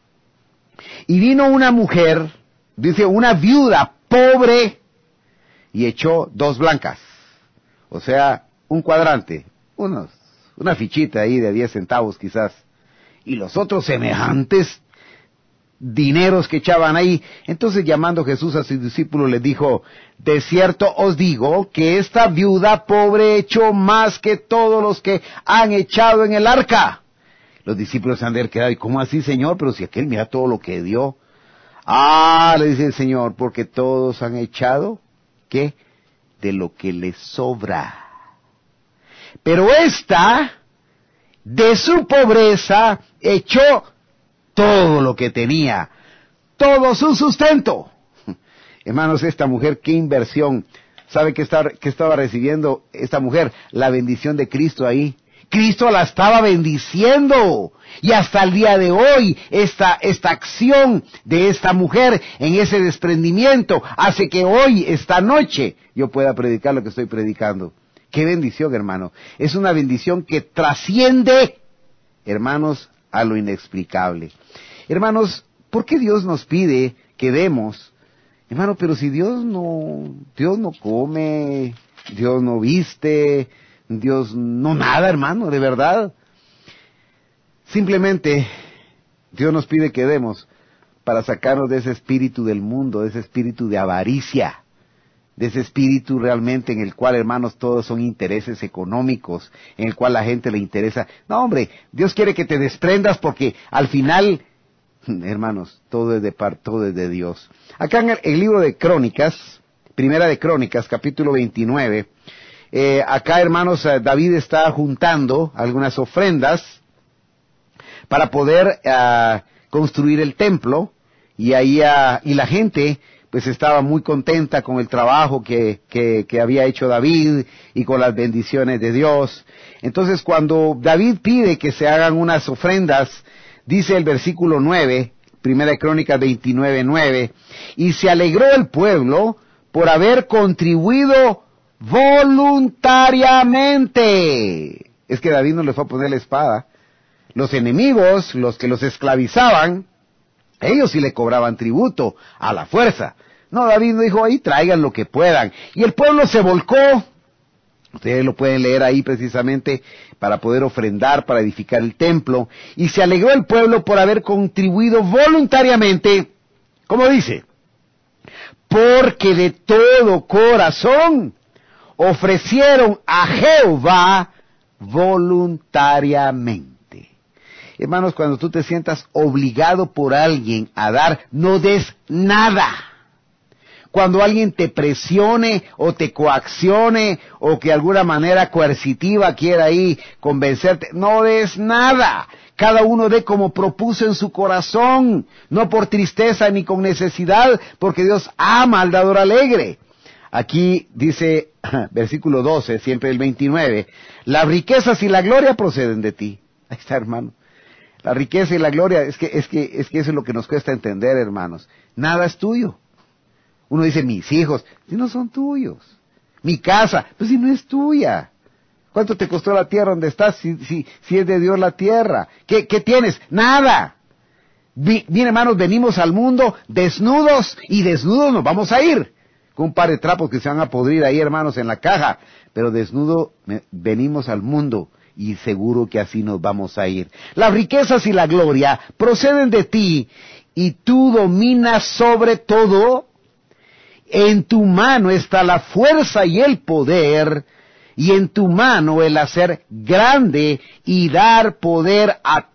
S1: y vino una mujer, dice una viuda pobre, y echó dos blancas, o sea, un cuadrante, unos, una fichita ahí de diez centavos quizás, y los otros semejantes dineros que echaban ahí. Entonces, llamando Jesús a sus discípulos, les dijo, de cierto os digo que esta viuda pobre echó más que todos los que han echado en el arca. Los discípulos se han de haber quedado, ¿y cómo así, Señor? Pero si aquel mira todo lo que dio. Ah, le dice el Señor, porque todos han echado, ¿qué? De lo que les sobra. Pero esta, de su pobreza, echó todo lo que tenía, todo su sustento. Hermanos, esta mujer, qué inversión. ¿Sabe qué estaba, qué estaba recibiendo esta mujer? La bendición de Cristo ahí. Cristo la estaba bendiciendo. Y hasta el día de hoy, esta, esta acción de esta mujer en ese desprendimiento hace que hoy, esta noche, yo pueda predicar lo que estoy predicando. Qué bendición, hermano. Es una bendición que trasciende, hermanos, a lo inexplicable. Hermanos, ¿por qué Dios nos pide que demos? Hermano, pero si Dios no, Dios no come, Dios no viste, Dios no nada, hermano, de verdad. Simplemente, Dios nos pide que demos para sacarnos de ese espíritu del mundo, de ese espíritu de avaricia, de ese espíritu realmente en el cual, hermanos, todos son intereses económicos, en el cual la gente le interesa. No, hombre, Dios quiere que te desprendas porque al final, hermanos, todo es de par, todo es de Dios. Acá en el, el libro de Crónicas, Primera de Crónicas, capítulo veintinueve, eh, acá, hermanos, David está juntando algunas ofrendas para poder uh, construir el templo, y ahí uh, y la gente pues estaba muy contenta con el trabajo que, que, que había hecho David y con las bendiciones de Dios. Entonces, cuando David pide que se hagan unas ofrendas, dice el versículo nueve, Primera de Crónicas veintinueve, nueve, y se alegró el pueblo por haber contribuido voluntariamente. Es que David no le fue a poner la espada. Los enemigos, los que los esclavizaban, ellos sí le cobraban tributo a la fuerza. No, David dijo, ahí traigan lo que puedan. Y el pueblo se volcó. Ustedes lo pueden leer ahí precisamente para poder ofrendar, para edificar el templo. Y se alegró el pueblo por haber contribuido voluntariamente, como dice, porque de todo corazón ofrecieron a Jehová voluntariamente. Hermanos, cuando tú te sientas obligado por alguien a dar, no des nada. Cuando alguien te presione o te coaccione o que de alguna manera coercitiva quiera ahí convencerte, no des nada. Cada uno dé como propuso en su corazón, no por tristeza ni con necesidad, porque Dios ama al dador alegre. Aquí dice, versículo doce, siempre el veintinueve, las riquezas y la gloria proceden de ti. Ahí está, hermano. La riqueza y la gloria, es que, es que, es que eso es lo que nos cuesta entender, hermanos. Nada es tuyo. Uno dice, mis hijos, si no son tuyos. Mi casa, pues si no es tuya. ¿Cuánto te costó la tierra donde estás si, si, si es de Dios la tierra? ¿Qué, qué tienes? Nada. Bien, hermanos, venimos al mundo desnudos y desnudos nos vamos a ir. Con un par de trapos que se van a podrir ahí, hermanos, en la caja. Pero desnudo venimos al mundo. Y seguro que así nos vamos a ir. Las riquezas y la gloria proceden de ti, y tú dominas sobre todo. En tu mano está la fuerza y el poder, y en tu mano el hacer grande y dar poder a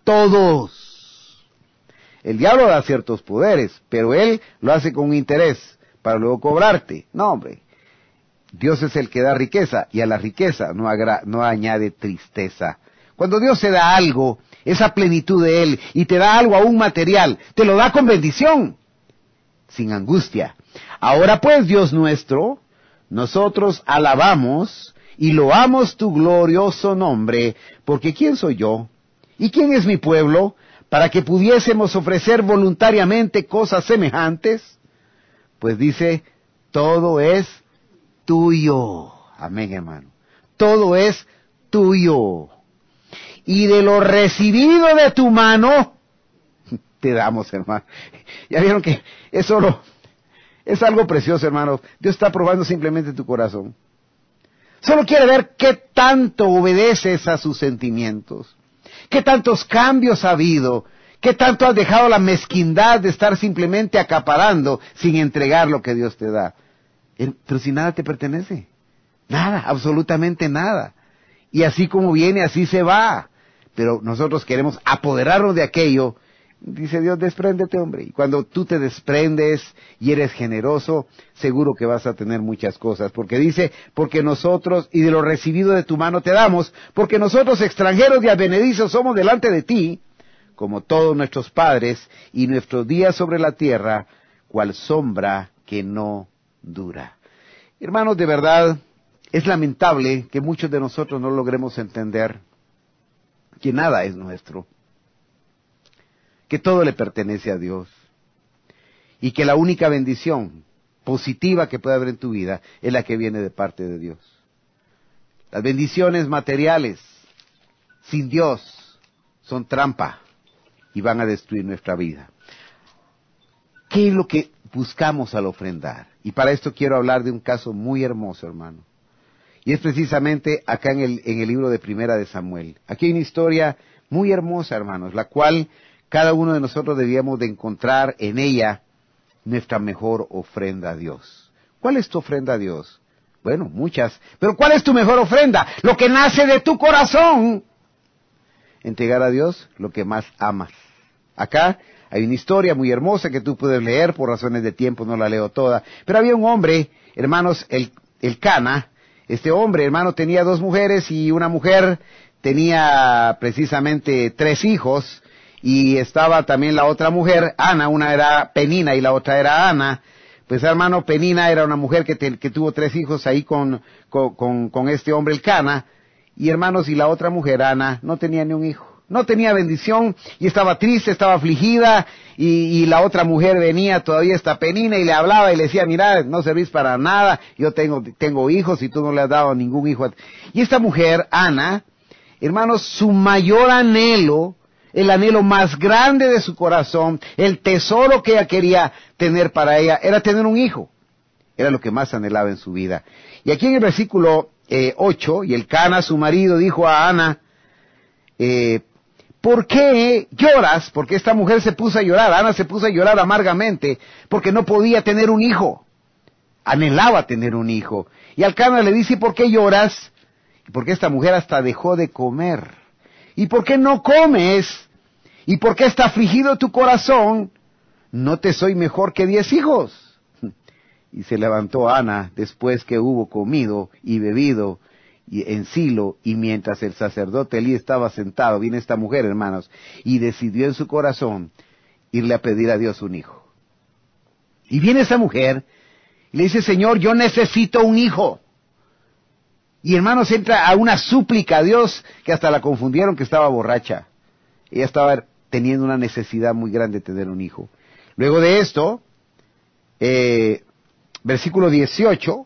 S1: todos. El diablo da ciertos poderes, pero él lo hace con interés, para luego cobrarte. No, hombre. Dios es el que da riqueza, y a la riqueza no, agra- no añade tristeza. Cuando Dios te da algo, esa plenitud de Él, y te da algo aún material, te lo da con bendición, sin angustia. Ahora pues, Dios nuestro, nosotros alabamos y loamos tu glorioso nombre, porque ¿quién soy yo? ¿Y quién es mi pueblo? Para que pudiésemos ofrecer voluntariamente cosas semejantes. Pues dice, todo es tuyo. Amén, hermano. Todo es tuyo. y de lo recibido de tu mano, te damos, hermano. Ya vieron que es solo, es algo precioso, hermano. Dios está probando simplemente tu corazón. Solo quiere ver qué tanto obedeces a sus sentimientos, qué tantos cambios ha habido, qué tanto has dejado la mezquindad de estar simplemente acaparando sin entregar lo que Dios te da. Pero si nada te pertenece, nada, absolutamente nada. Y así como viene, así se va. Pero nosotros queremos apoderarnos de aquello. Dice Dios, despréndete, hombre. Y cuando tú te desprendes y eres generoso, seguro que vas a tener muchas cosas. Porque dice, porque nosotros, y de lo recibido de tu mano te damos, porque nosotros extranjeros y advenedizos somos delante de ti, como todos nuestros padres, y nuestros días sobre la tierra, cual sombra que no dura. Hermanos, de verdad, es lamentable que muchos de nosotros no logremos entender que nada es nuestro, que todo le pertenece a Dios, y que la única bendición positiva que puede haber en tu vida es la que viene de parte de Dios. Las bendiciones materiales sin Dios son trampa y van a destruir nuestra vida. ¿Qué es lo que buscamos al ofrendar? Y para esto quiero hablar de un caso muy hermoso, hermano. Y es precisamente acá en el, en el libro de Primera de Samuel. Aquí hay una historia muy hermosa, hermanos, la cual cada uno de nosotros debíamos de encontrar en ella nuestra mejor ofrenda a Dios. ¿Cuál es tu ofrenda a Dios? Bueno, muchas. Pero ¿cuál es tu mejor ofrenda? Lo que nace de tu corazón. Entregar a Dios lo que más amas. Acá hay una historia muy hermosa que tú puedes leer, por razones de tiempo no la leo toda. Pero había un hombre, hermanos, el, el Cana. Este hombre, hermano, tenía dos mujeres y una mujer tenía precisamente tres hijos. Y estaba también la otra mujer, Ana, una era Penina y la otra era Ana. Pues hermano, Penina era una mujer que, te, que tuvo tres hijos ahí con, con, con, con este hombre, el Cana. Y hermanos, y la otra mujer, Ana, no tenía ni un hijo. No tenía bendición y estaba triste, estaba afligida. Y, y la otra mujer venía todavía, esta Penina, y le hablaba y le decía, mira, no servís para nada. Yo tengo, tengo hijos y tú no le has dado ningún hijo. Y esta mujer, Ana, hermanos, su mayor anhelo, el anhelo más grande de su corazón, el tesoro que ella quería tener para ella, era tener un hijo. Era lo que más anhelaba en su vida. Y aquí en el versículo eh, ocho, y el Cana, su marido, dijo a Ana, eh, ¿por qué lloras? Porque esta mujer se puso a llorar, Ana se puso a llorar amargamente, porque no podía tener un hijo. Anhelaba tener un hijo. Y al Cana le dice, ¿por qué lloras? Porque esta mujer hasta dejó de comer. ¿Y por qué no comes? ¿Y por qué está afligido tu corazón? ¿No te soy mejor que diez hijos? Y se levantó Ana después que hubo comido y bebido en Silo, y mientras el sacerdote Elí estaba sentado, viene esta mujer, hermanos, y decidió en su corazón irle a pedir a Dios un hijo. Y viene esa mujer y le dice, Señor, yo necesito un hijo. Y hermanos, entra a una súplica a Dios, que hasta la confundieron que estaba borracha. Ella estaba teniendo una necesidad muy grande de tener un hijo. Luego de esto, eh, versículo dieciocho,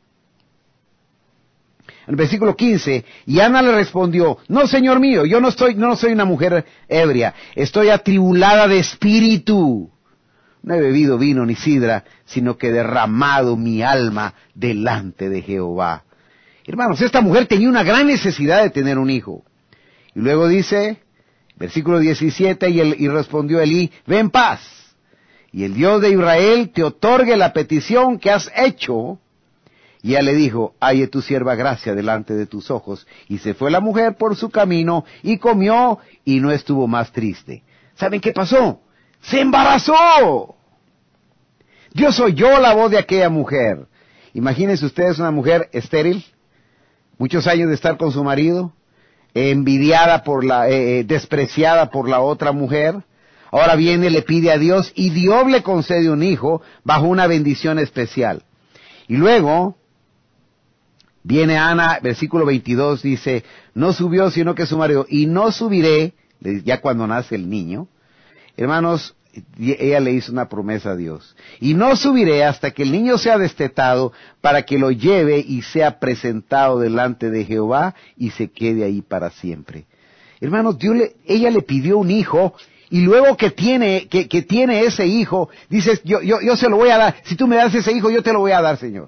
S1: el versículo quince, y Ana le respondió, no, Señor mío, yo no estoy, no soy una mujer ebria, estoy atribulada de espíritu. No he bebido vino ni sidra, sino que he derramado mi alma delante de Jehová. Hermanos, esta mujer tenía una gran necesidad de tener un hijo. Y luego dice, versículo diecisiete, y, el, y respondió Elí, ve en paz, y el Dios de Israel te otorgue la petición que has hecho. Y ella le dijo, halle tu sierva gracia delante de tus ojos. Y se fue la mujer por su camino, y comió, y no estuvo más triste. ¿Saben qué pasó? ¡Se embarazó! Dios oyó la voz de aquella mujer. Imagínense ustedes una mujer estéril, muchos años de estar con su marido, envidiada por la, eh, despreciada por la otra mujer. Ahora viene, le pide a Dios, y Dios le concede un hijo bajo una bendición especial. Y luego viene Ana, versículo veintidós, dice, no subió sino que su marido, y no subiré, ya cuando nace el niño. Hermanos, ella le hizo una promesa a Dios, y no subiré hasta que el niño sea destetado, para que lo lleve y sea presentado delante de Jehová, y se quede ahí para siempre. Hermanos, Dios le, ella le pidió un hijo, y luego que tiene, que, que tiene ese hijo, dices, yo, yo, yo se lo voy a dar, si tú me das ese hijo, yo te lo voy a dar, Señor.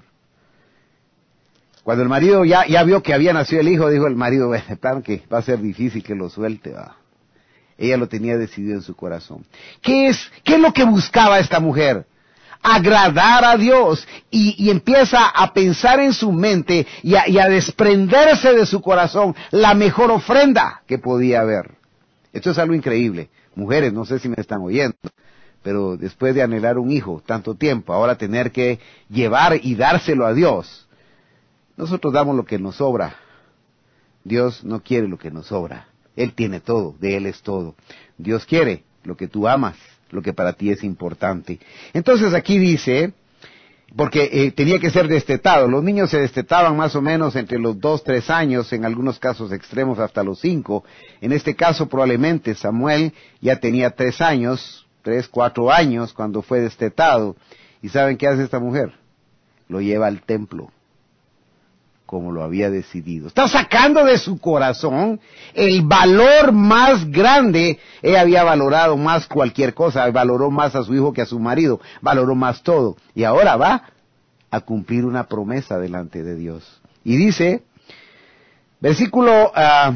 S1: Cuando el marido ya, ya vio que había nacido el hijo, dijo el marido, bueno, claro que va a ser difícil que lo suelte, va. Ella lo tenía decidido en su corazón. ¿Qué es, qué es lo que buscaba esta mujer? Agradar a Dios, y, y empieza a pensar en su mente y a, y a desprenderse de su corazón la mejor ofrenda que podía haber. Esto es algo increíble. Mujeres, no sé si me están oyendo, pero después de anhelar un hijo tanto tiempo, ahora tener que llevar y dárselo a Dios. Nosotros damos lo que nos sobra. Dios no quiere lo que nos sobra. Él tiene todo, de Él es todo. Dios quiere lo que tú amas, lo que para ti es importante. Entonces aquí dice, porque eh, tenía que ser destetado. Los niños se destetaban más o menos entre los dos, tres años, en algunos casos extremos hasta los cinco. En este caso probablemente Samuel ya tenía tres años, tres, cuatro años cuando fue destetado. ¿Y saben qué hace esta mujer? Lo lleva al templo, como lo había decidido. Está sacando de su corazón el valor más grande. Ella había valorado más cualquier cosa, valoró más a su hijo que a su marido, valoró más todo. Y ahora va a cumplir una promesa delante de Dios. Y dice, versículo, uh,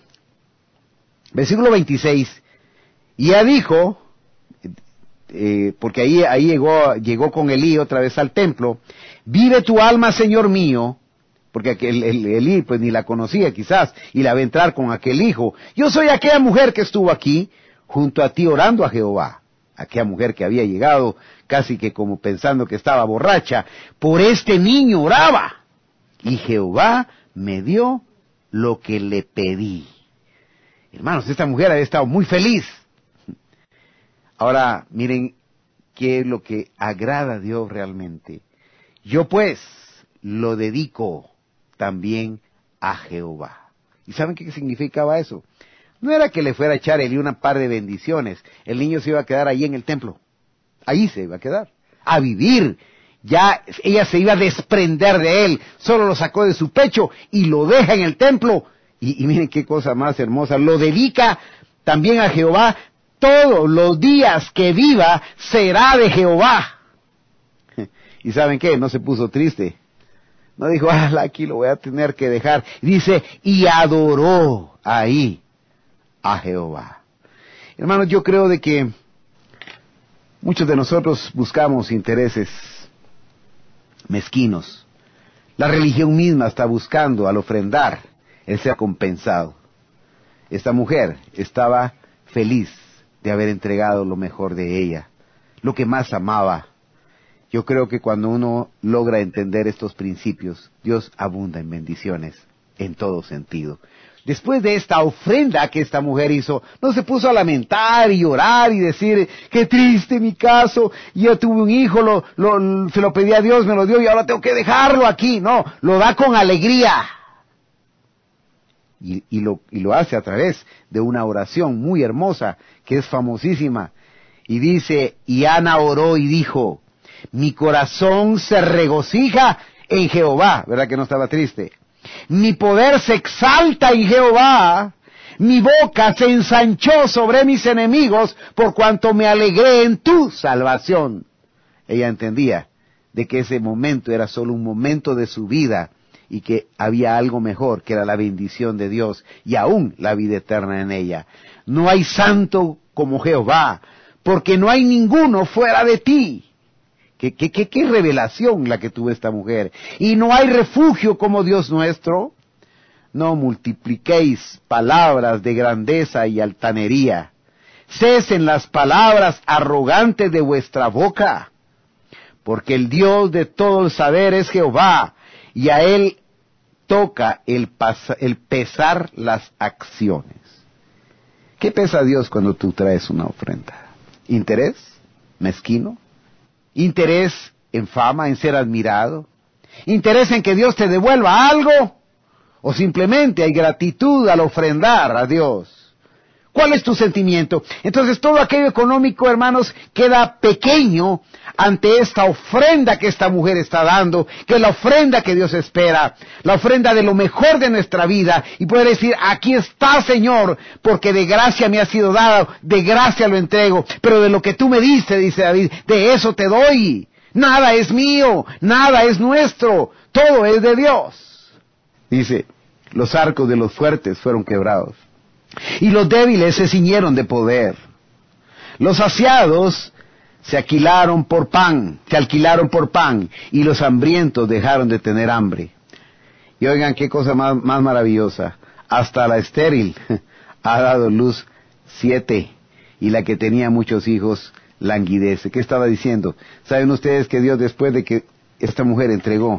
S1: versículo veintiséis, y ella dijo, eh, porque ahí, ahí llegó, llegó con Elí otra vez al templo, vive tu alma, Señor mío, porque aquel, el, Elí pues ni la conocía quizás, y la va a entrar con aquel hijo. Yo soy aquella mujer que estuvo aquí, junto a ti orando a Jehová. Aquella mujer que había llegado, casi que como pensando que estaba borracha, por este niño oraba. Y Jehová me dio lo que le pedí. Hermanos, esta mujer había estado muy feliz. Ahora, miren qué es lo que agrada a Dios realmente. Yo pues lo dedico también a Jehová. ¿Y saben qué significaba eso? No era que le fuera a echar Elí una par de bendiciones. El niño se iba a quedar ahí en el templo. Ahí se iba a quedar. A vivir. Ya ella se iba a desprender de él. Solo lo sacó de su pecho y lo deja en el templo. Y, y miren qué cosa más hermosa. Lo dedica también a Jehová. Todos los días que viva será de Jehová. ¿Y saben qué? No se puso triste. No dijo, ah, aquí lo voy a tener que dejar. Dice, y adoró ahí a Jehová. Hermanos, yo creo de que muchos de nosotros buscamos intereses mezquinos. La religión misma está buscando al ofrendar el ser compensado. Esta mujer estaba feliz de haber entregado lo mejor de ella, lo que más amaba. Yo creo que cuando uno logra entender estos principios, Dios abunda en bendiciones en todo sentido. Después de esta ofrenda que esta mujer hizo, no se puso a lamentar y llorar y decir, qué triste mi caso, yo tuve un hijo, lo, lo, se lo pedí a Dios, me lo dio y ahora tengo que dejarlo aquí. No, lo da con alegría. Y, y, lo, y lo hace a través de una oración muy hermosa, que es famosísima. Y dice, y Ana oró y dijo, mi corazón se regocija en Jehová, ¿verdad que no estaba triste? Mi poder se exalta en Jehová, mi boca se ensanchó sobre mis enemigos, por cuanto me alegré en tu salvación. Ella entendía de que ese momento era solo un momento de su vida, y que había algo mejor, que era la bendición de Dios, y aún la vida eterna en ella. No hay santo como Jehová, porque no hay ninguno fuera de ti. ¿Qué, qué, qué, qué revelación la que tuvo esta mujer? Y no hay refugio como Dios nuestro. No multipliquéis palabras de grandeza y altanería. Cesen las palabras arrogantes de vuestra boca. Porque el Dios de todo el saber es Jehová, y a Él toca el, pas- el pesar las acciones. ¿Qué pesa Dios cuando tú traes una ofrenda? ¿Interés? ¿Mezquino? ¿Interés en fama, en ser admirado? ¿Interés en que Dios te devuelva algo? ¿O simplemente hay gratitud al ofrendar a Dios?
S2: ¿Cuál es tu sentimiento? Entonces todo aquello económico, hermanos, queda pequeño ante esta ofrenda que esta mujer está dando, que es la ofrenda que Dios espera, la ofrenda de lo mejor de nuestra vida, y poder decir, aquí está, Señor, porque de gracia me ha sido dado, de gracia lo entrego, pero de lo que tú me diste, dice David, de eso te doy. Nada es mío, nada es nuestro, todo es de Dios. Dice, los arcos de los fuertes fueron quebrados, y los débiles se ciñeron de poder. Los saciados se alquilaron por pan, se alquilaron por pan, y los hambrientos dejaron de tener hambre. Y oigan qué cosa más, más maravillosa, hasta la estéril ha dado luz siete, y la que tenía muchos hijos languidece. ¿Qué estaba diciendo? ¿Saben ustedes que Dios, después de que esta mujer entregó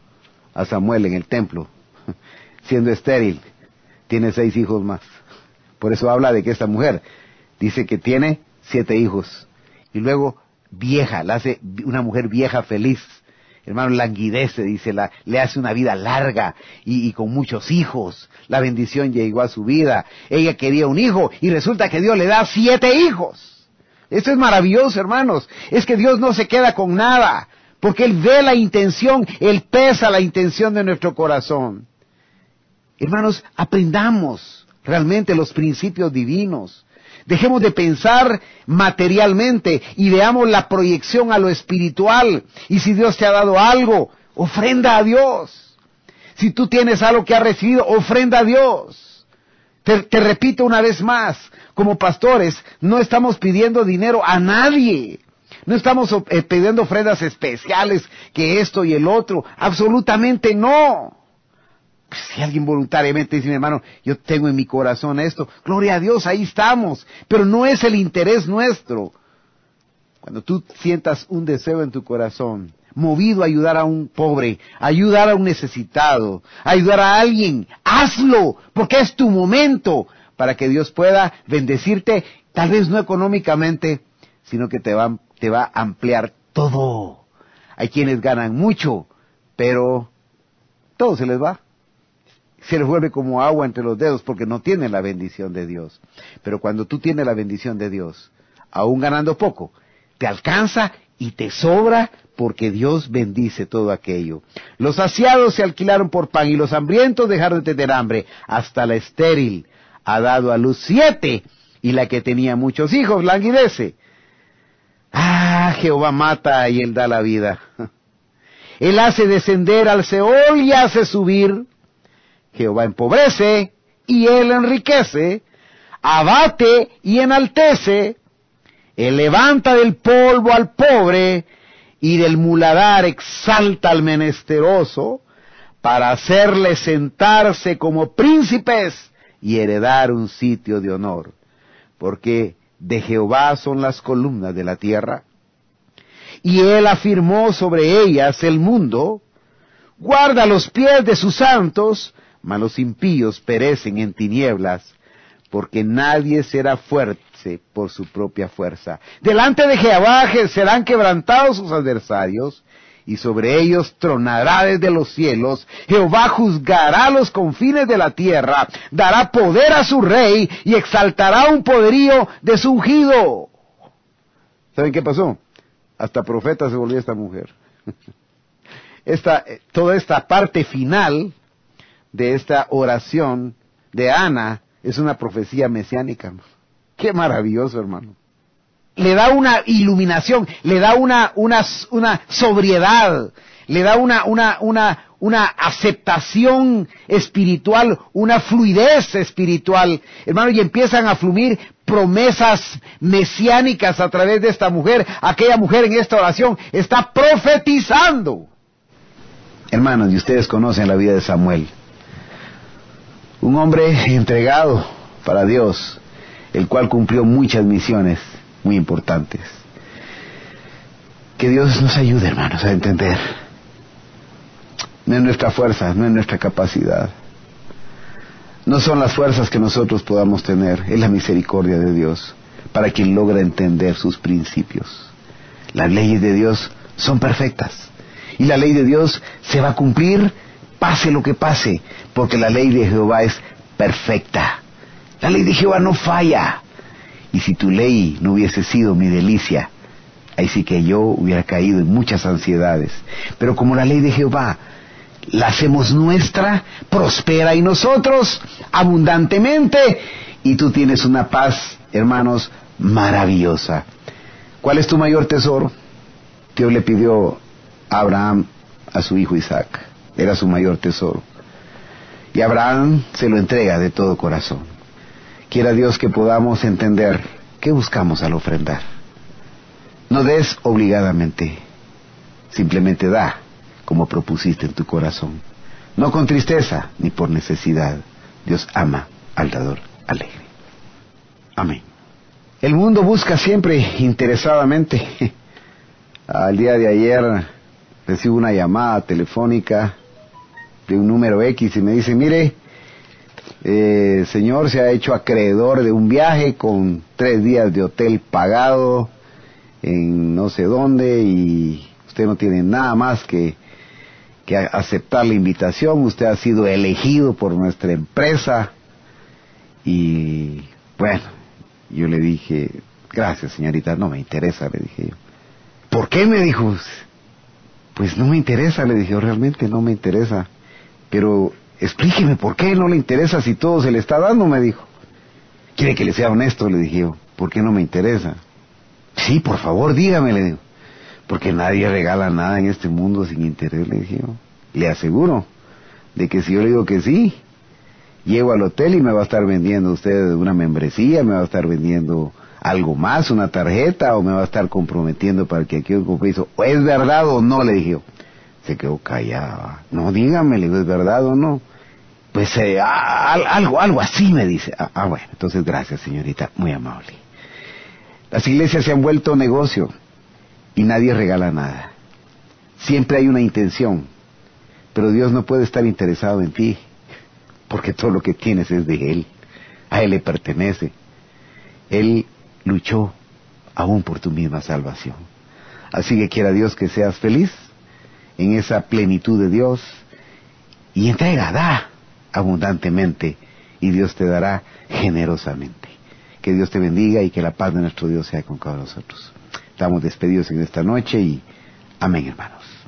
S2: a Samuel en el templo, siendo estéril, tiene seis hijos más? Por eso habla de que esta mujer dice que tiene siete hijos. Y luego vieja, la hace una mujer vieja feliz. Hermano, languidece, dice, la, le hace una vida larga y, y con muchos hijos. La bendición llegó a su vida. Ella quería un hijo y resulta que Dios le da siete hijos. Esto es maravilloso, hermanos. Es que Dios no se queda con nada, porque Él ve la intención, Él pesa la intención de nuestro corazón. Hermanos, aprendamos realmente los principios divinos. Dejemos de pensar materialmente y veamos la proyección a lo espiritual. Y si Dios te ha dado algo, ofrenda a Dios. Si tú tienes algo que has recibido, ofrenda a Dios. Te, te repito una vez más, como pastores, no estamos pidiendo dinero a nadie. No estamos eh, pidiendo ofrendas especiales, que esto y el otro. Absolutamente no. Si alguien voluntariamente dice, mi hermano, yo tengo en mi corazón esto, gloria a Dios, ahí estamos, pero no es el interés nuestro. Cuando tú sientas un deseo en tu corazón, movido a ayudar a un pobre, a ayudar a un necesitado, a ayudar a alguien, hazlo, porque es tu momento, para que Dios pueda bendecirte, tal vez no económicamente, sino que te va, te va a ampliar todo. Hay quienes ganan mucho, pero todo se les va. Se les vuelve como agua entre los dedos porque no tienen la bendición de Dios. Pero cuando tú tienes la bendición de Dios, aún ganando poco, te alcanza y te sobra porque Dios bendice todo aquello. Los saciados se alquilaron por pan y los hambrientos dejaron de tener hambre. Hasta la estéril ha dado a luz siete y la que tenía muchos hijos languidece. Ah, Jehová mata y Él da la vida. Él hace descender al Seol y hace subir. Jehová empobrece y Él enriquece, abate y enaltece, Él levanta del polvo al pobre y del muladar exalta al menesteroso, para hacerle sentarse como príncipes y heredar un sitio de honor. Porque de Jehová son las columnas de la tierra, y Él afirmó sobre ellas el mundo. Guarda los pies de sus santos, mas los impíos perecen en tinieblas, porque nadie será fuerte por su propia fuerza. Delante de Jehová serán quebrantados sus adversarios, y sobre ellos tronará desde los cielos. Jehová juzgará los confines de la tierra, dará poder a su rey, y exaltará un poderío de su ungido. ¿Saben qué pasó? Hasta profeta se volvió esta mujer. Esta, toda esta parte final de esta oración de Ana es una profecía mesiánica. Qué maravilloso, hermano. Le da una iluminación, le da una, una, una sobriedad, le da una, una, una, una aceptación espiritual, una fluidez espiritual, hermano, y empiezan a fluir promesas mesiánicas a través de esta mujer. Aquella mujer en esta oración está profetizando. Hermanos, y ustedes conocen la vida de Samuel. Un hombre entregado para Dios, el cual cumplió muchas misiones muy importantes. Que Dios nos ayude, hermanos, a entender. No es nuestra fuerza, no es nuestra capacidad. No son las fuerzas que nosotros podamos tener, es la misericordia de Dios para quien logra entender sus principios. Las leyes de Dios son perfectas y la ley de Dios se va a cumplir pase lo que pase, porque la ley de Jehová es perfecta. La ley de Jehová no falla. Y si tu ley no hubiese sido mi delicia, ahí sí que yo hubiera caído en muchas ansiedades. Pero como la ley de Jehová la hacemos nuestra, prospera en nosotros abundantemente, y tú tienes una paz, hermanos, maravillosa. ¿Cuál es tu mayor tesoro? Dios le pidió a Abraham a su hijo Isaac. Era su mayor tesoro. Y Abraham se lo entrega de todo corazón. Quiera Dios que podamos entender qué buscamos al ofrendar. No des obligadamente, simplemente da como propusiste en tu corazón. No con tristeza ni por necesidad. Dios ama al dador alegre. Amén. El mundo busca siempre interesadamente. Al día de ayer recibo una llamada telefónica de un número X y me dice, mire, eh, señor, se ha hecho acreedor de un viaje con tres días de hotel pagado en no sé dónde, y usted no tiene nada más que, que aceptar la invitación. Usted ha sido elegido por nuestra empresa. Y bueno, yo le dije, gracias señorita, no me interesa, le dije yo. ¿Por qué? Me dijo. Pues no me interesa, le dije yo, realmente no me interesa. Pero explíqueme por qué no le interesa si todo se le está dando, me dijo. ¿Quiere que le sea honesto? Le dije yo. ¿Por qué no me interesa? Sí, por favor, dígame, le digo. Porque nadie regala nada en este mundo sin interés, le dije yo. Le aseguro de que si yo le digo que sí, llego al hotel y me va a estar vendiendo usted una membresía, me va a estar vendiendo algo más, una tarjeta, o me va a estar comprometiendo para que aquí un compromiso. ¿Es verdad o no? Le dije yo. Se quedó callado. No, dígame, le digo, ¿es verdad o no? Pues eh, algo, algo así me dice. Ah, ah, bueno, entonces gracias señorita, muy amable. Las iglesias se han vuelto negocio y nadie regala nada. Siempre hay una intención, pero Dios no puede estar interesado en ti, porque todo lo que tienes es de Él. A Él le pertenece. Él luchó aún por tu misma salvación. Así que quiera Dios que seas feliz en esa plenitud de Dios, y entrega, da abundantemente, y Dios te dará generosamente. Que Dios te bendiga y que la paz de nuestro Dios sea con cada nosotros. Estamos despedidos en esta noche y amén, hermanos.